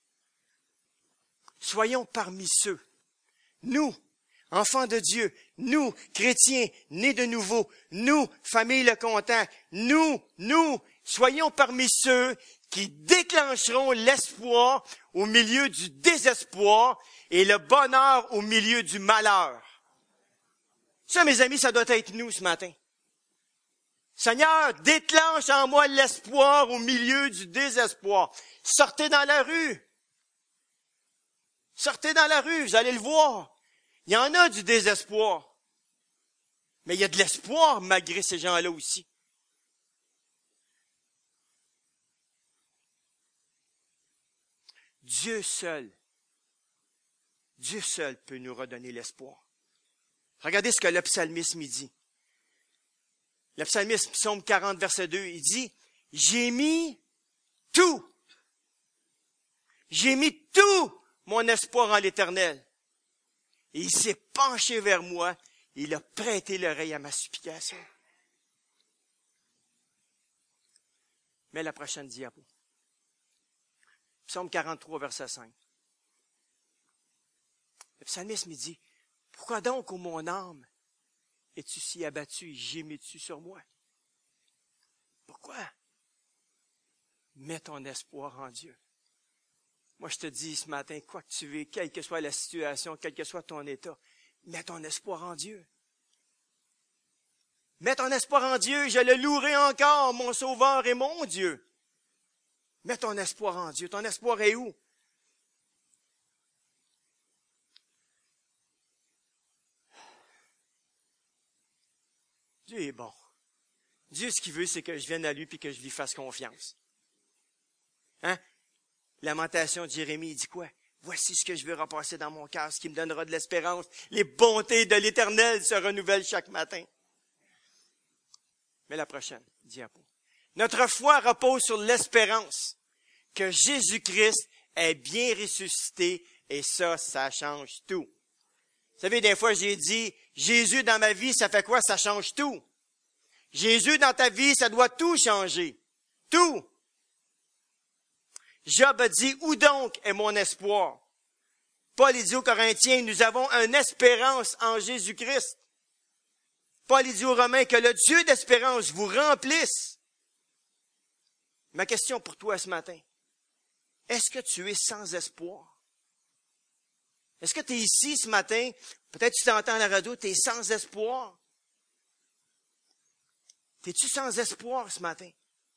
[SPEAKER 1] Soyons parmi ceux, nous, enfants de Dieu, nous, chrétiens, nés de nouveau, nous, famille Le Content, nous, nous, soyons parmi ceux qui déclencheront l'espoir au milieu du désespoir et le bonheur au milieu du malheur. Ça, mes amis, ça doit être nous ce matin. Seigneur, déclenche en moi l'espoir au milieu du désespoir. Sortez dans la rue. Sortez dans la rue, vous allez le voir. Il y en a du désespoir. Mais il y a de l'espoir malgré ces gens-là aussi. Dieu seul, Dieu seul peut nous redonner l'espoir. Regardez ce que le psalmiste me dit. Le psalmiste, psaume quarante, verset deux, il dit, « J'ai mis tout, j'ai mis tout mon espoir en l'Éternel. Et il s'est penché vers moi, et il a prêté l'oreille à ma supplication. » Mets la prochaine diapo. Psaume quarante-trois, verset cinq. Le psalmiste me dit, « Pourquoi donc, ô mon âme, es-tu si abattu et gémis-tu sur moi? » Pourquoi? Mets ton espoir en Dieu. Moi, je te dis ce matin, quoi que tu veux, quelle que soit la situation, quel que soit ton état, mets ton espoir en Dieu. Mets ton espoir en Dieu, je le louerai encore, mon Sauveur et mon Dieu. Mets ton espoir en Dieu. Ton espoir est où? Dieu est bon. Dieu, ce qu'il veut, c'est que je vienne à lui et que je lui fasse confiance. Hein? Lamentation de Jérémie, il dit quoi? Voici ce que je veux repasser dans mon cœur, ce qui me donnera de l'espérance. Les bontés de l'Éternel se renouvellent chaque matin. Mais la prochaine diapo. Notre foi repose sur l'espérance que Jésus-Christ est bien ressuscité et ça, ça change tout. Vous savez, des fois, j'ai dit, Jésus dans ma vie, ça fait quoi? Ça change tout. Jésus dans ta vie, ça doit tout changer. Tout. Job a dit, où donc est mon espoir? Paul dit aux Corinthiens, nous avons une espérance en Jésus-Christ. Paul dit aux Romains, que le Dieu d'espérance vous remplisse. Ma question pour toi ce matin, est-ce que tu es sans espoir? Est-ce que tu es ici ce matin, peut-être tu t'entends à la radio, tu es sans espoir? Es-tu sans espoir ce matin?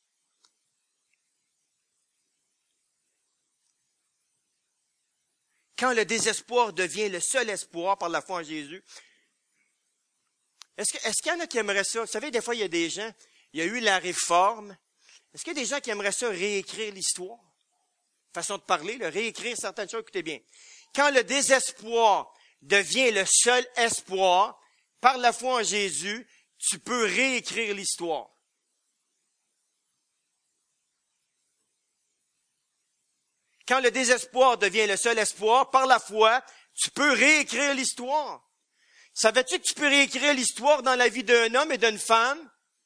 [SPEAKER 1] Quand le désespoir devient le seul espoir par la foi en Jésus, est-ce que, est-ce qu'il y en a qui aimeraient ça? Vous savez, des fois, il y a des gens, il y a eu la réforme. Est-ce qu'il y a des gens qui aimeraient ça réécrire l'histoire? Façon de parler, là, réécrire certaines choses, écoutez bien. Quand le désespoir devient le seul espoir, par la foi en Jésus, tu peux réécrire l'histoire. Quand le désespoir devient le seul espoir, par la foi, tu peux réécrire l'histoire. Savais-tu que tu peux réécrire l'histoire dans la vie d'un homme et d'une femme?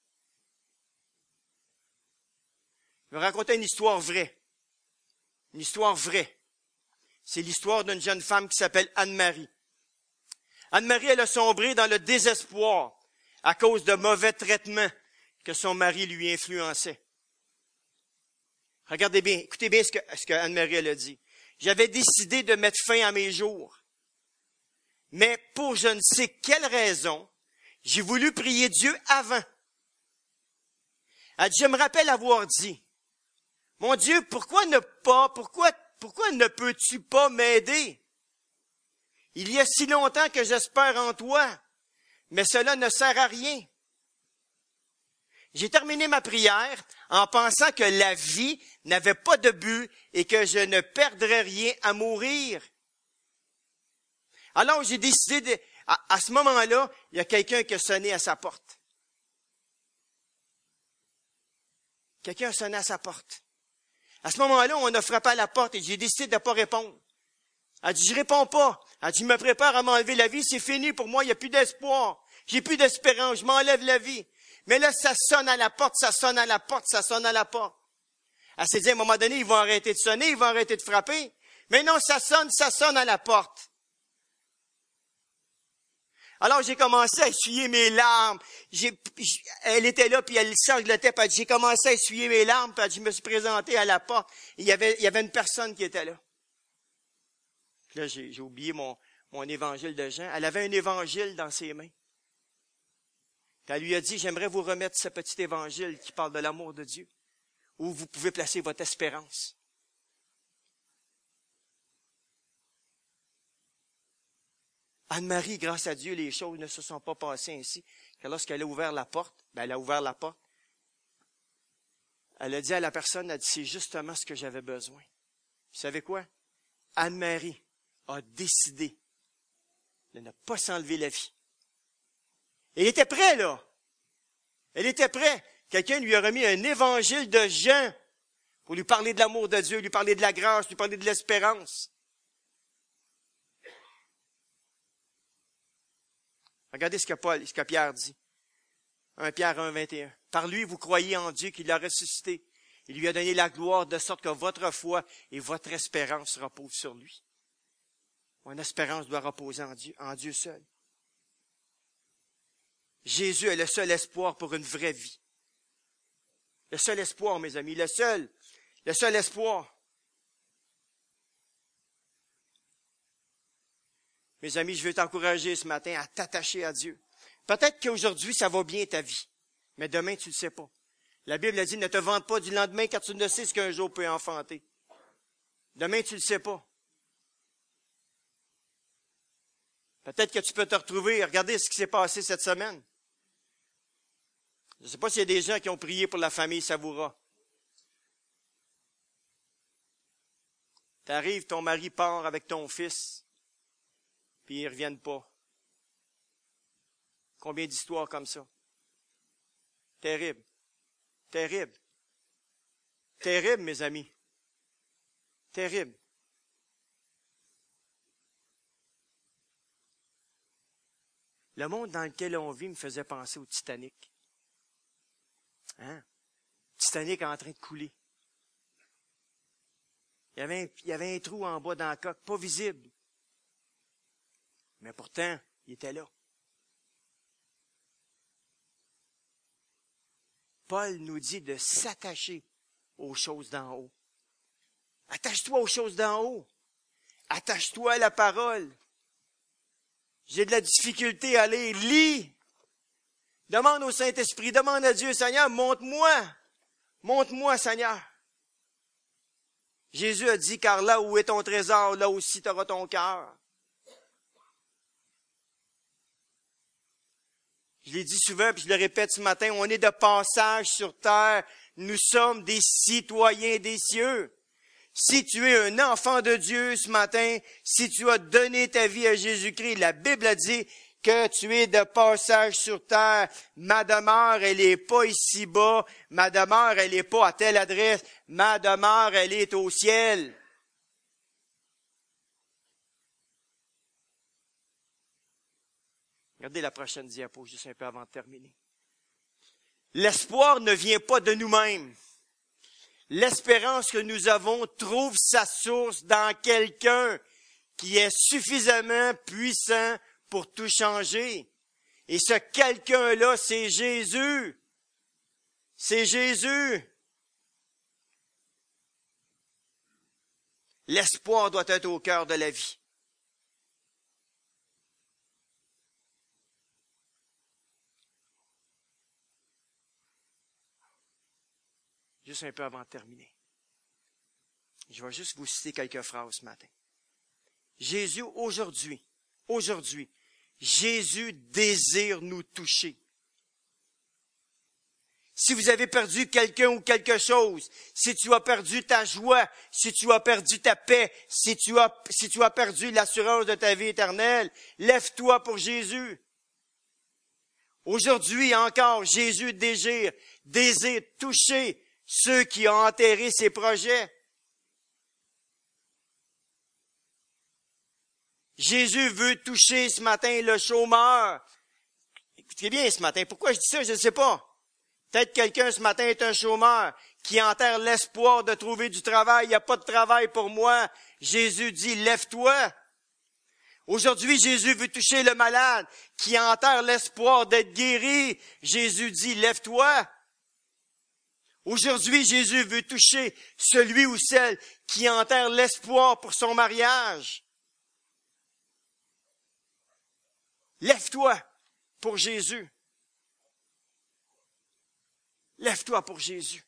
[SPEAKER 1] Je vais raconter une histoire vraie. Une histoire vraie. C'est l'histoire d'une jeune femme qui s'appelle Anne-Marie. Anne-Marie, elle a sombré dans le désespoir à cause de mauvais traitements que son mari lui influençait. Regardez bien, écoutez bien ce que, ce que Anne-Marie elle a dit. J'avais décidé de mettre fin à mes jours. Mais pour je ne sais quelle raison, j'ai voulu prier Dieu avant. Elle dit, je me rappelle avoir dit, mon Dieu, pourquoi ne pas, pourquoi, pourquoi ne peux-tu pas m'aider? Il y a si longtemps que j'espère en toi, mais cela ne sert à rien. J'ai terminé ma prière en pensant que la vie n'avait pas de but et que je ne perdrais rien à mourir. Alors j'ai décidé, de, à, à ce moment-là, il y a quelqu'un qui a sonné à sa porte. Quelqu'un a sonné à sa porte. À ce moment-là, on a frappé à la porte et j'ai décidé de ne pas répondre. Elle a dit, je réponds pas. Elle a dit, je me prépare à m'enlever la vie, c'est fini pour moi, il n'y a plus d'espoir. J'ai plus d'espérance, je m'enlève la vie. Mais là, ça sonne à la porte, ça sonne à la porte, ça sonne à la porte. Elle s'est dit, à un moment donné, ils vont arrêter de sonner, ils vont arrêter de frapper. Mais non, ça sonne, ça sonne à la porte. Alors, j'ai commencé à essuyer mes larmes. J'ai, elle était là, puis elle sanglotait, puis elle dit, j'ai commencé à essuyer mes larmes, puis elle dit, je me suis présenté à la porte. Et il y avait, il y avait une personne qui était là. Puis là, j'ai, j'ai oublié mon, mon évangile de Jean. Elle avait un évangile dans ses mains. Puis elle lui a dit, j'aimerais vous remettre ce petit évangile qui parle de l'amour de Dieu, où vous pouvez placer votre espérance. Anne-Marie, grâce à Dieu, les choses ne se sont pas passées ainsi. Que lorsqu'elle a ouvert la porte, ben elle a ouvert la porte. Elle a dit à la personne, elle a dit, c'est justement ce que j'avais besoin. Vous savez quoi? Anne-Marie a décidé de ne pas s'enlever la vie. Elle était prête, là. Elle était prête. Quelqu'un lui a remis un évangile de Jean pour lui parler de l'amour de Dieu, lui parler de la grâce, lui parler de l'espérance. Regardez ce que Paul, ce que Pierre dit. un Pierre un, vingt et un. Par lui, vous croyez en Dieu qui l'a ressuscité. Il lui a donné la gloire de sorte que votre foi et votre espérance reposent sur lui. Mon espérance doit reposer en Dieu, en Dieu seul. Jésus est le seul espoir pour une vraie vie. Le seul espoir, mes amis, le seul, le seul espoir. Mes amis, je veux t'encourager ce matin à t'attacher à Dieu. Peut-être qu'aujourd'hui, ça va bien ta vie, mais demain, tu ne le sais pas. La Bible a dit, ne te vante pas du lendemain, car tu ne sais ce qu'un jour peut enfanter. Demain, tu ne le sais pas. Peut-être que tu peux te retrouver, regardez ce qui s'est passé cette semaine. Je ne sais pas s'il y a des gens qui ont prié pour la famille Savoura. Tu arrives, ton mari part avec ton fils, puis ils ne reviennent pas. Combien d'histoires comme ça? Terrible. Terrible. Terrible, mes amis. Terrible. Le monde dans lequel on vit me faisait penser au Titanic. Hein? Titanic est en train de couler. Il y avait un, il y avait un trou en bas dans la coque, pas visible. Mais pourtant, il était là. Paul nous dit de s'attacher aux choses d'en haut. Attache-toi aux choses d'en haut. Attache-toi à la parole. J'ai de la difficulté à lire. Lis. Demande au Saint-Esprit, demande à Dieu, Seigneur, montre-moi. Montre-moi, Seigneur. Jésus a dit, car là où est ton trésor, là aussi tu auras ton cœur. Je l'ai dit souvent, puis je le répète ce matin, on est de passage sur terre. Nous sommes des citoyens des cieux. Si tu es un enfant de Dieu ce matin, si tu as donné ta vie à Jésus-Christ, la Bible a dit que tu es de passage sur terre. Ma demeure, elle est pas ici-bas. Ma demeure, elle est pas à telle adresse. Ma demeure, elle est au ciel. Regardez la prochaine diapo, juste un peu avant de terminer. L'espoir ne vient pas de nous-mêmes. L'espérance que nous avons trouve sa source dans quelqu'un qui est suffisamment puissant pour tout changer. Et ce quelqu'un-là, c'est Jésus. C'est Jésus. L'espoir doit être au cœur de la vie. Juste un peu avant de terminer. Je vais juste vous citer quelques phrases ce matin. Jésus, aujourd'hui, aujourd'hui, Jésus désire nous toucher. Si vous avez perdu quelqu'un ou quelque chose, si tu as perdu ta joie, si tu as perdu ta paix, si tu as, si tu as perdu l'assurance de ta vie éternelle, lève-toi pour Jésus. Aujourd'hui encore, Jésus désire, désire toucher ceux qui ont enterré ses projets. Jésus veut toucher ce matin le chômeur. Écoutez bien ce matin, pourquoi je dis ça, je ne sais pas. Peut-être quelqu'un ce matin est un chômeur qui enterre l'espoir de trouver du travail. Il n'y a pas de travail pour moi. Jésus dit, lève-toi. Aujourd'hui, Jésus veut toucher le malade qui enterre l'espoir d'être guéri. Jésus dit, lève-toi. Aujourd'hui, Jésus veut toucher celui ou celle qui enterre l'espoir pour son mariage. Lève-toi pour Jésus. Lève-toi pour Jésus.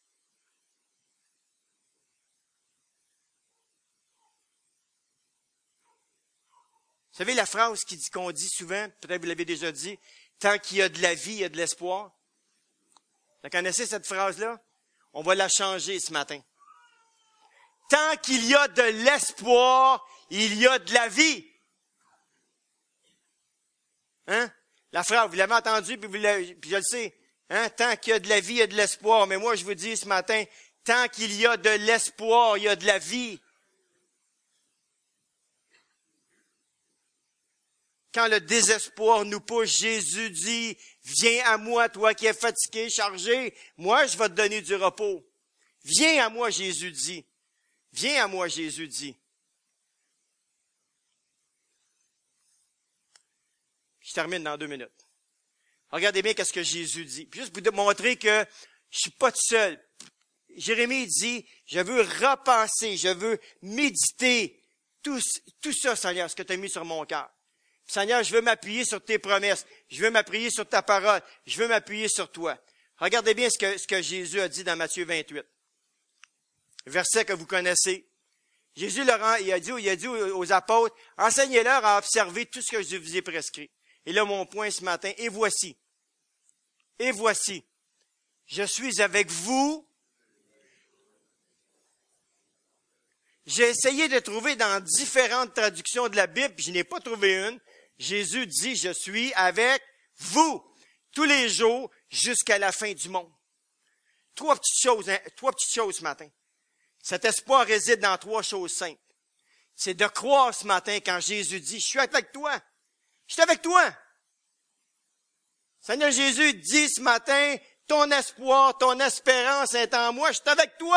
[SPEAKER 1] Vous savez la phrase qui dit, qu'on dit souvent, peut-être vous l'avez déjà dit, tant qu'il y a de la vie, il y a de l'espoir. Vous connaissez cette phrase-là? On va la changer ce matin. Tant qu'il y a de l'espoir, il y a de la vie. Hein? La phrase, vous l'avez entendue, puis, vous l'avez, puis je le sais. Hein? Tant qu'il y a de la vie, il y a de l'espoir. Mais moi, je vous dis ce matin, tant qu'il y a de l'espoir, il y a de la vie. Quand le désespoir nous pousse, Jésus dit, viens à moi, toi qui es fatigué, chargé, moi je vais te donner du repos. Viens à moi, Jésus dit. Viens à moi, Jésus dit. Je termine dans deux minutes. Regardez bien qu'est-ce que Jésus dit. Juste pour montrer que je suis pas tout seul. Jérémie dit, je veux repenser, je veux méditer tout, tout ça, Seigneur, ce que tu as mis sur mon cœur. Seigneur, je veux m'appuyer sur tes promesses. Je veux m'appuyer sur ta parole. Je veux m'appuyer sur toi. Regardez bien ce que, ce que Jésus a dit dans Matthieu vingt-huit. Verset que vous connaissez. Jésus leur a, il a dit, il a dit aux apôtres, enseignez-leur à observer tout ce que je vous ai prescrit. Et là, mon point ce matin, et voici. Et voici. Je suis avec vous. J'ai essayé de trouver dans différentes traductions de la Bible, puis je n'ai pas trouvé une. Jésus dit, je suis avec vous tous les jours jusqu'à la fin du monde. Trois petites choses, hein, trois petites choses ce matin. Cet espoir réside dans trois choses simples. C'est de croire ce matin quand Jésus dit, je suis avec toi. Je suis avec toi. Seigneur Jésus dit ce matin, ton espoir, ton espérance est en moi. Je suis avec toi.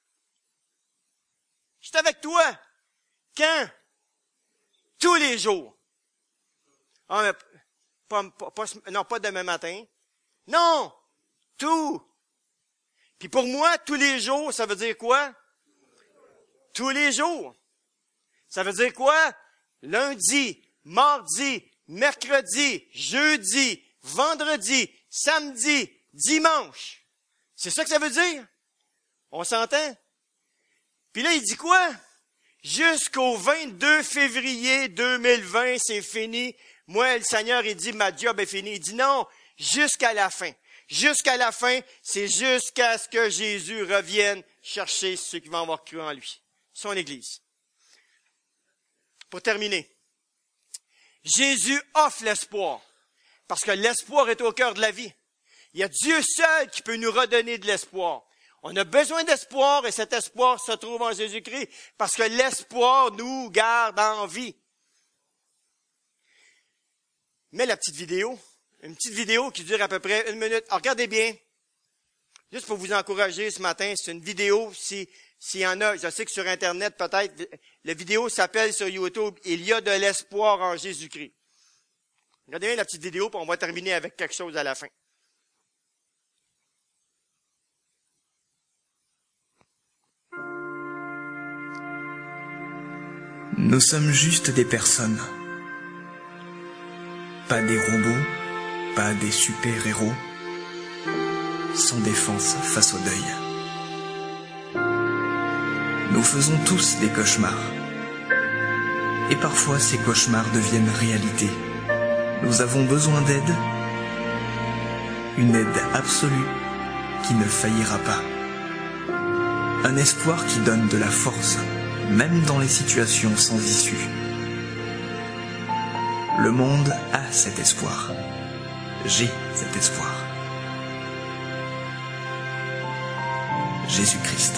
[SPEAKER 1] Je suis avec toi. Quand? Tous les jours. Ah, mais pas, pas, pas, non, pas demain matin. Non! Tout! Puis pour moi, tous les jours, ça veut dire quoi? Tous les jours. Ça veut dire quoi? Lundi, mardi, mercredi, jeudi, vendredi, samedi, dimanche. C'est ça que ça veut dire? On s'entend? Puis là, il dit quoi? Jusqu'au vingt-deux février deux mille vingt, c'est fini. Moi, le Seigneur, il dit, ma job est finie. Il dit non, jusqu'à la fin. Jusqu'à la fin, c'est jusqu'à ce que Jésus revienne chercher ceux qui vont avoir cru en lui. Son Église. Pour terminer, Jésus offre l'espoir, parce que l'espoir est au cœur de la vie. Il y a Dieu seul qui peut nous redonner de l'espoir. On a besoin d'espoir et cet espoir se trouve en Jésus-Christ, parce que l'espoir nous garde en vie. Mets la petite vidéo, une petite vidéo qui dure à peu près une minute. Alors, regardez bien, juste pour vous encourager ce matin, c'est une vidéo, si s'il y en a, je sais que sur Internet peut-être, la vidéo s'appelle sur YouTube « Il y a de l'espoir en Jésus-Christ ». Regardez bien la petite vidéo, puis on va terminer avec quelque chose à la fin.
[SPEAKER 2] Nous sommes juste des personnes. Pas des robots, pas des super-héros, sans défense face au deuil. Nous faisons tous des cauchemars. Et parfois ces cauchemars deviennent réalité. Nous avons besoin d'aide, une aide absolue qui ne faillira pas. Un espoir qui donne de la force, même dans les situations sans issue. Le monde a cet espoir. J'ai cet espoir. Jésus-Christ.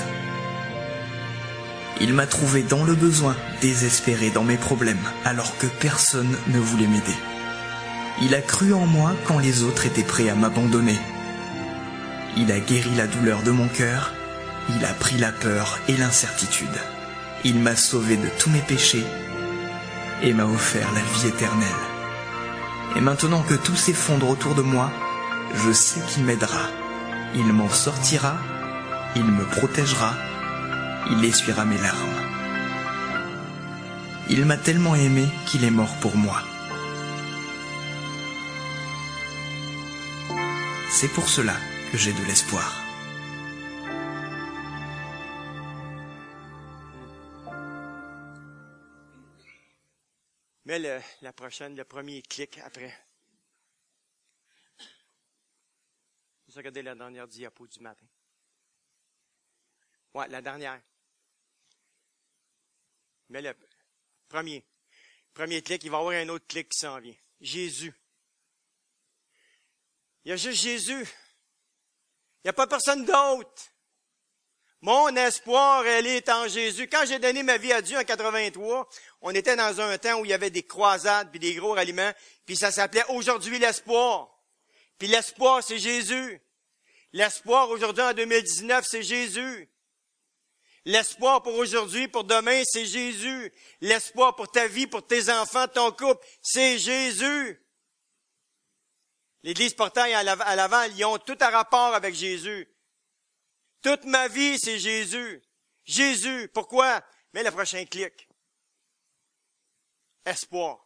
[SPEAKER 2] Il m'a trouvé dans le besoin, désespéré dans mes problèmes, alors que personne ne voulait m'aider. Il a cru en moi quand les autres étaient prêts à m'abandonner. Il a guéri la douleur de mon cœur, il a pris la peur et l'incertitude. Il m'a sauvé de tous mes péchés et m'a offert la vie éternelle. Et maintenant que tout s'effondre autour de moi, je sais qu'il m'aidera. Il m'en sortira, il me protégera, il essuiera mes larmes. Il m'a tellement aimé qu'il est mort pour moi. C'est pour cela que j'ai de l'espoir.
[SPEAKER 1] Mets le, la prochaine, le premier clic après. Vous regardez la dernière diapo du matin. Ouais, la dernière. Mets le premier. Premier clic, il va y avoir un autre clic qui s'en vient. Jésus. Il y a juste Jésus. Il n'y a pas personne d'autre. Mon espoir, elle est en Jésus. Quand j'ai donné ma vie à Dieu en quatre-vingt-trois, on était dans un temps où il y avait des croisades puis des gros ralliements, puis ça s'appelait aujourd'hui l'espoir. Puis l'espoir, c'est Jésus. L'espoir aujourd'hui en deux mille dix-neuf, c'est Jésus. L'espoir pour aujourd'hui, pour demain, c'est Jésus. L'espoir pour ta vie, pour tes enfants, ton couple, c'est Jésus. L'Église Portail à l'avant, ils ont tout à rapport avec Jésus. Toute ma vie, c'est Jésus. Jésus. Pourquoi? Mets le prochain clic. Espoir.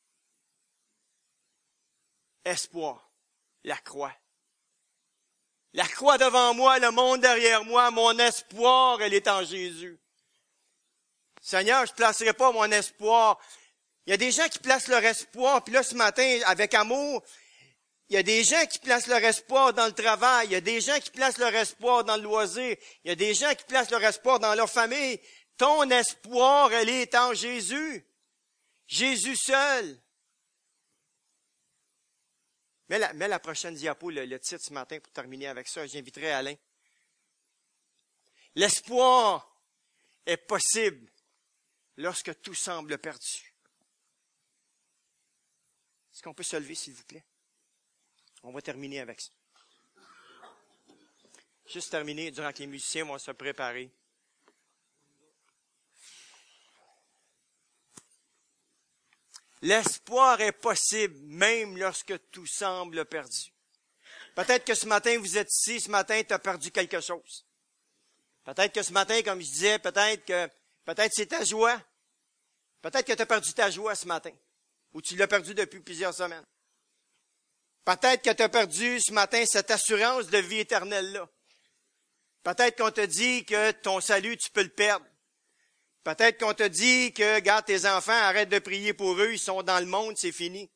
[SPEAKER 1] Espoir. La croix. La croix devant moi, le monde derrière moi, mon espoir, elle est en Jésus. Seigneur, je ne placerai pas mon espoir. Il y a des gens qui placent leur espoir, puis là, ce matin, avec amour, il y a des gens qui placent leur espoir dans le travail. Il y a des gens qui placent leur espoir dans le loisir. Il y a des gens qui placent leur espoir dans leur famille. Ton espoir, elle est en Jésus. Jésus seul. Mets la, mets la prochaine diapo, le, le titre ce matin pour terminer avec ça. J'inviterai Alain. L'espoir est possible lorsque tout semble perdu. Est-ce qu'on peut se lever, s'il vous plaît? On va terminer avec ça. Juste terminer durant que les musiciens vont se préparer. L'espoir est possible même lorsque tout semble perdu. Peut-être que ce matin, vous êtes ici, ce matin, tu as perdu quelque chose. Peut-être que ce matin, comme je disais, peut-être que peut-être c'est ta joie. Peut-être que tu as perdu ta joie ce matin. Ou tu l'as perdu depuis plusieurs semaines. Peut-être que tu as perdu ce matin cette assurance de vie éternelle-là. Peut-être qu'on te dit que ton salut, tu peux le perdre. Peut-être qu'on te dit que, regarde, tes enfants, arrête de prier pour eux, ils sont dans le monde, c'est fini.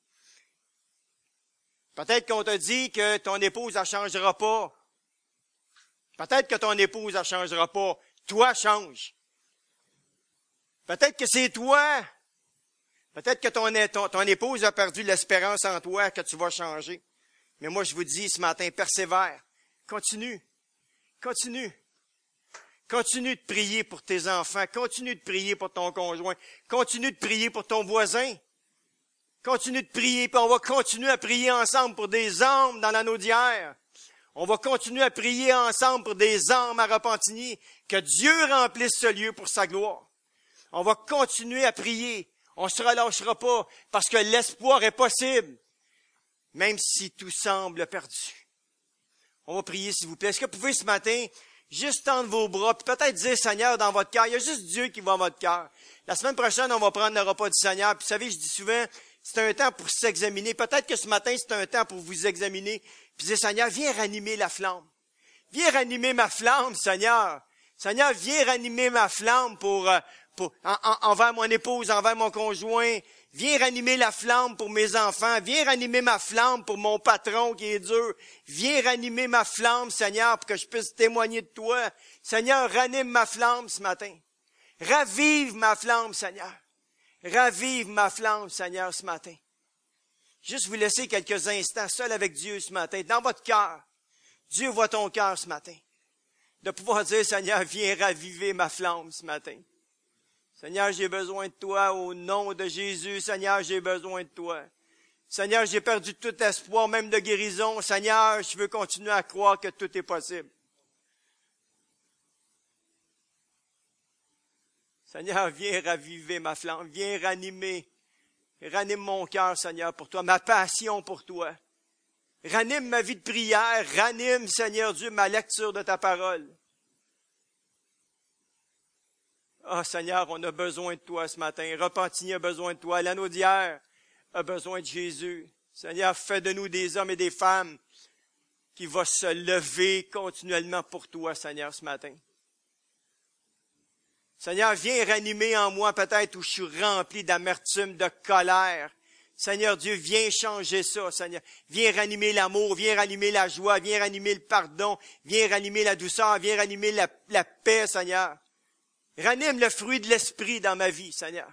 [SPEAKER 1] Peut-être qu'on te dit que ton épouse ne changera pas. Peut-être que ton épouse ne changera pas. Toi, change. Peut-être que c'est toi. Peut-être que ton, ton, ton épouse a perdu l'espérance en toi, que tu vas changer. Mais moi, je vous dis ce matin, persévère. Continue. Continue. Continue de prier pour tes enfants. Continue de prier pour ton conjoint. Continue de prier pour ton voisin. Continue de prier, puis on va continuer à prier ensemble pour des âmes dans l'anneau d'hier. On va continuer à prier ensemble pour des âmes à Repentigny. Que Dieu remplisse ce lieu pour sa gloire. On va continuer à prier. On ne se relâchera pas parce que l'espoir est possible, même si tout semble perdu. On va prier, s'il vous plaît. Est-ce que vous pouvez ce matin juste tendre vos bras, puis peut-être dire, Seigneur, dans votre cœur, il y a juste Dieu qui va dans votre cœur. La semaine prochaine, on va prendre le repas du Seigneur. Puis vous savez, je dis souvent, c'est un temps pour s'examiner. Peut-être que ce matin, c'est un temps pour vous examiner. Puis dire, Seigneur, viens ranimer la flamme. Viens ranimer ma flamme, Seigneur. Seigneur, viens ranimer ma flamme pour, pour en, en, envers mon épouse, envers mon conjoint. Viens ranimer la flamme pour mes enfants. Viens ranimer ma flamme pour mon patron qui est dur. Viens ranimer ma flamme, Seigneur, pour que je puisse témoigner de toi. Seigneur, ranime ma flamme ce matin. Ravive ma flamme, Seigneur. Ravive ma flamme, Seigneur, ce matin. Juste vous laisser quelques instants seul avec Dieu ce matin, dans votre cœur. Dieu voit ton cœur ce matin. De pouvoir dire, Seigneur, viens raviver ma flamme ce matin. Seigneur, j'ai besoin de toi au nom de Jésus. Seigneur, j'ai besoin de toi. Seigneur, j'ai perdu tout espoir, même de guérison. Seigneur, je veux continuer à croire que tout est possible. Seigneur, viens raviver ma flamme. Viens ranimer. Ranime mon cœur, Seigneur, pour toi. Ma passion pour toi. Ranime ma vie de prière. Ranime, Seigneur Dieu, ma lecture de ta parole. Ah, oh, Seigneur, on a besoin de toi ce matin. Repentigny a besoin de toi. L'anneau d'hier a besoin de Jésus. Seigneur, fais de nous des hommes et des femmes qui vont se lever continuellement pour toi, Seigneur, ce matin. Seigneur, viens ranimer en moi peut-être où je suis rempli d'amertume, de colère. Seigneur Dieu, viens changer ça, Seigneur. Viens ranimer l'amour, viens ranimer la joie, viens ranimer le pardon, viens ranimer la douceur, viens ranimer la, la paix, Seigneur. Ranime le fruit de l'esprit dans ma vie, Seigneur.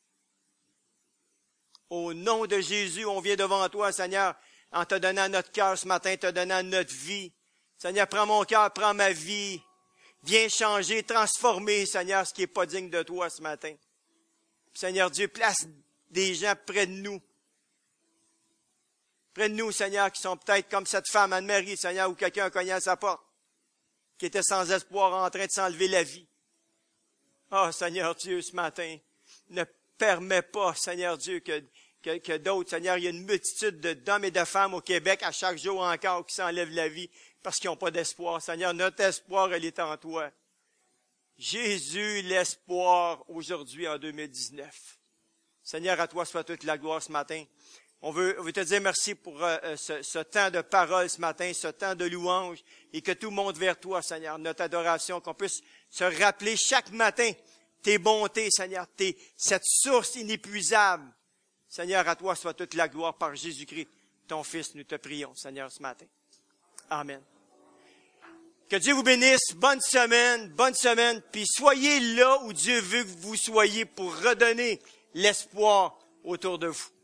[SPEAKER 1] Au nom de Jésus, on vient devant toi, Seigneur, en te donnant notre cœur ce matin, te donnant notre vie. Seigneur, prends mon cœur, prends ma vie. Viens changer, transformer, Seigneur, ce qui n'est pas digne de toi ce matin. Seigneur Dieu, place des gens près de nous. Près de nous, Seigneur, qui sont peut-être comme cette femme, Anne-Marie, Seigneur, où quelqu'un a cogné à sa porte, qui était sans espoir en train de s'enlever la vie. Ah, oh, Seigneur Dieu, ce matin, ne permets pas, Seigneur Dieu, que, que, que d'autres, Seigneur, il y a une multitude de, d'hommes et de femmes au Québec à chaque jour encore qui s'enlèvent la vie parce qu'ils n'ont pas d'espoir. Seigneur, notre espoir, il est en toi. Jésus, l'espoir aujourd'hui en deux mille dix-neuf. Seigneur, à toi soit toute la gloire ce matin. On veut, on veut te dire merci pour euh, ce, ce temps de parole ce matin, ce temps de louange, et que tout monte vers toi, Seigneur, notre adoration, qu'on puisse se rappeler chaque matin tes bontés, Seigneur, tes, cette source inépuisable. Seigneur, à toi soit toute la gloire par Jésus-Christ, ton Fils, nous te prions, Seigneur, ce matin. Amen. Que Dieu vous bénisse, bonne semaine, bonne semaine, puis soyez là où Dieu veut que vous soyez pour redonner l'espoir autour de vous.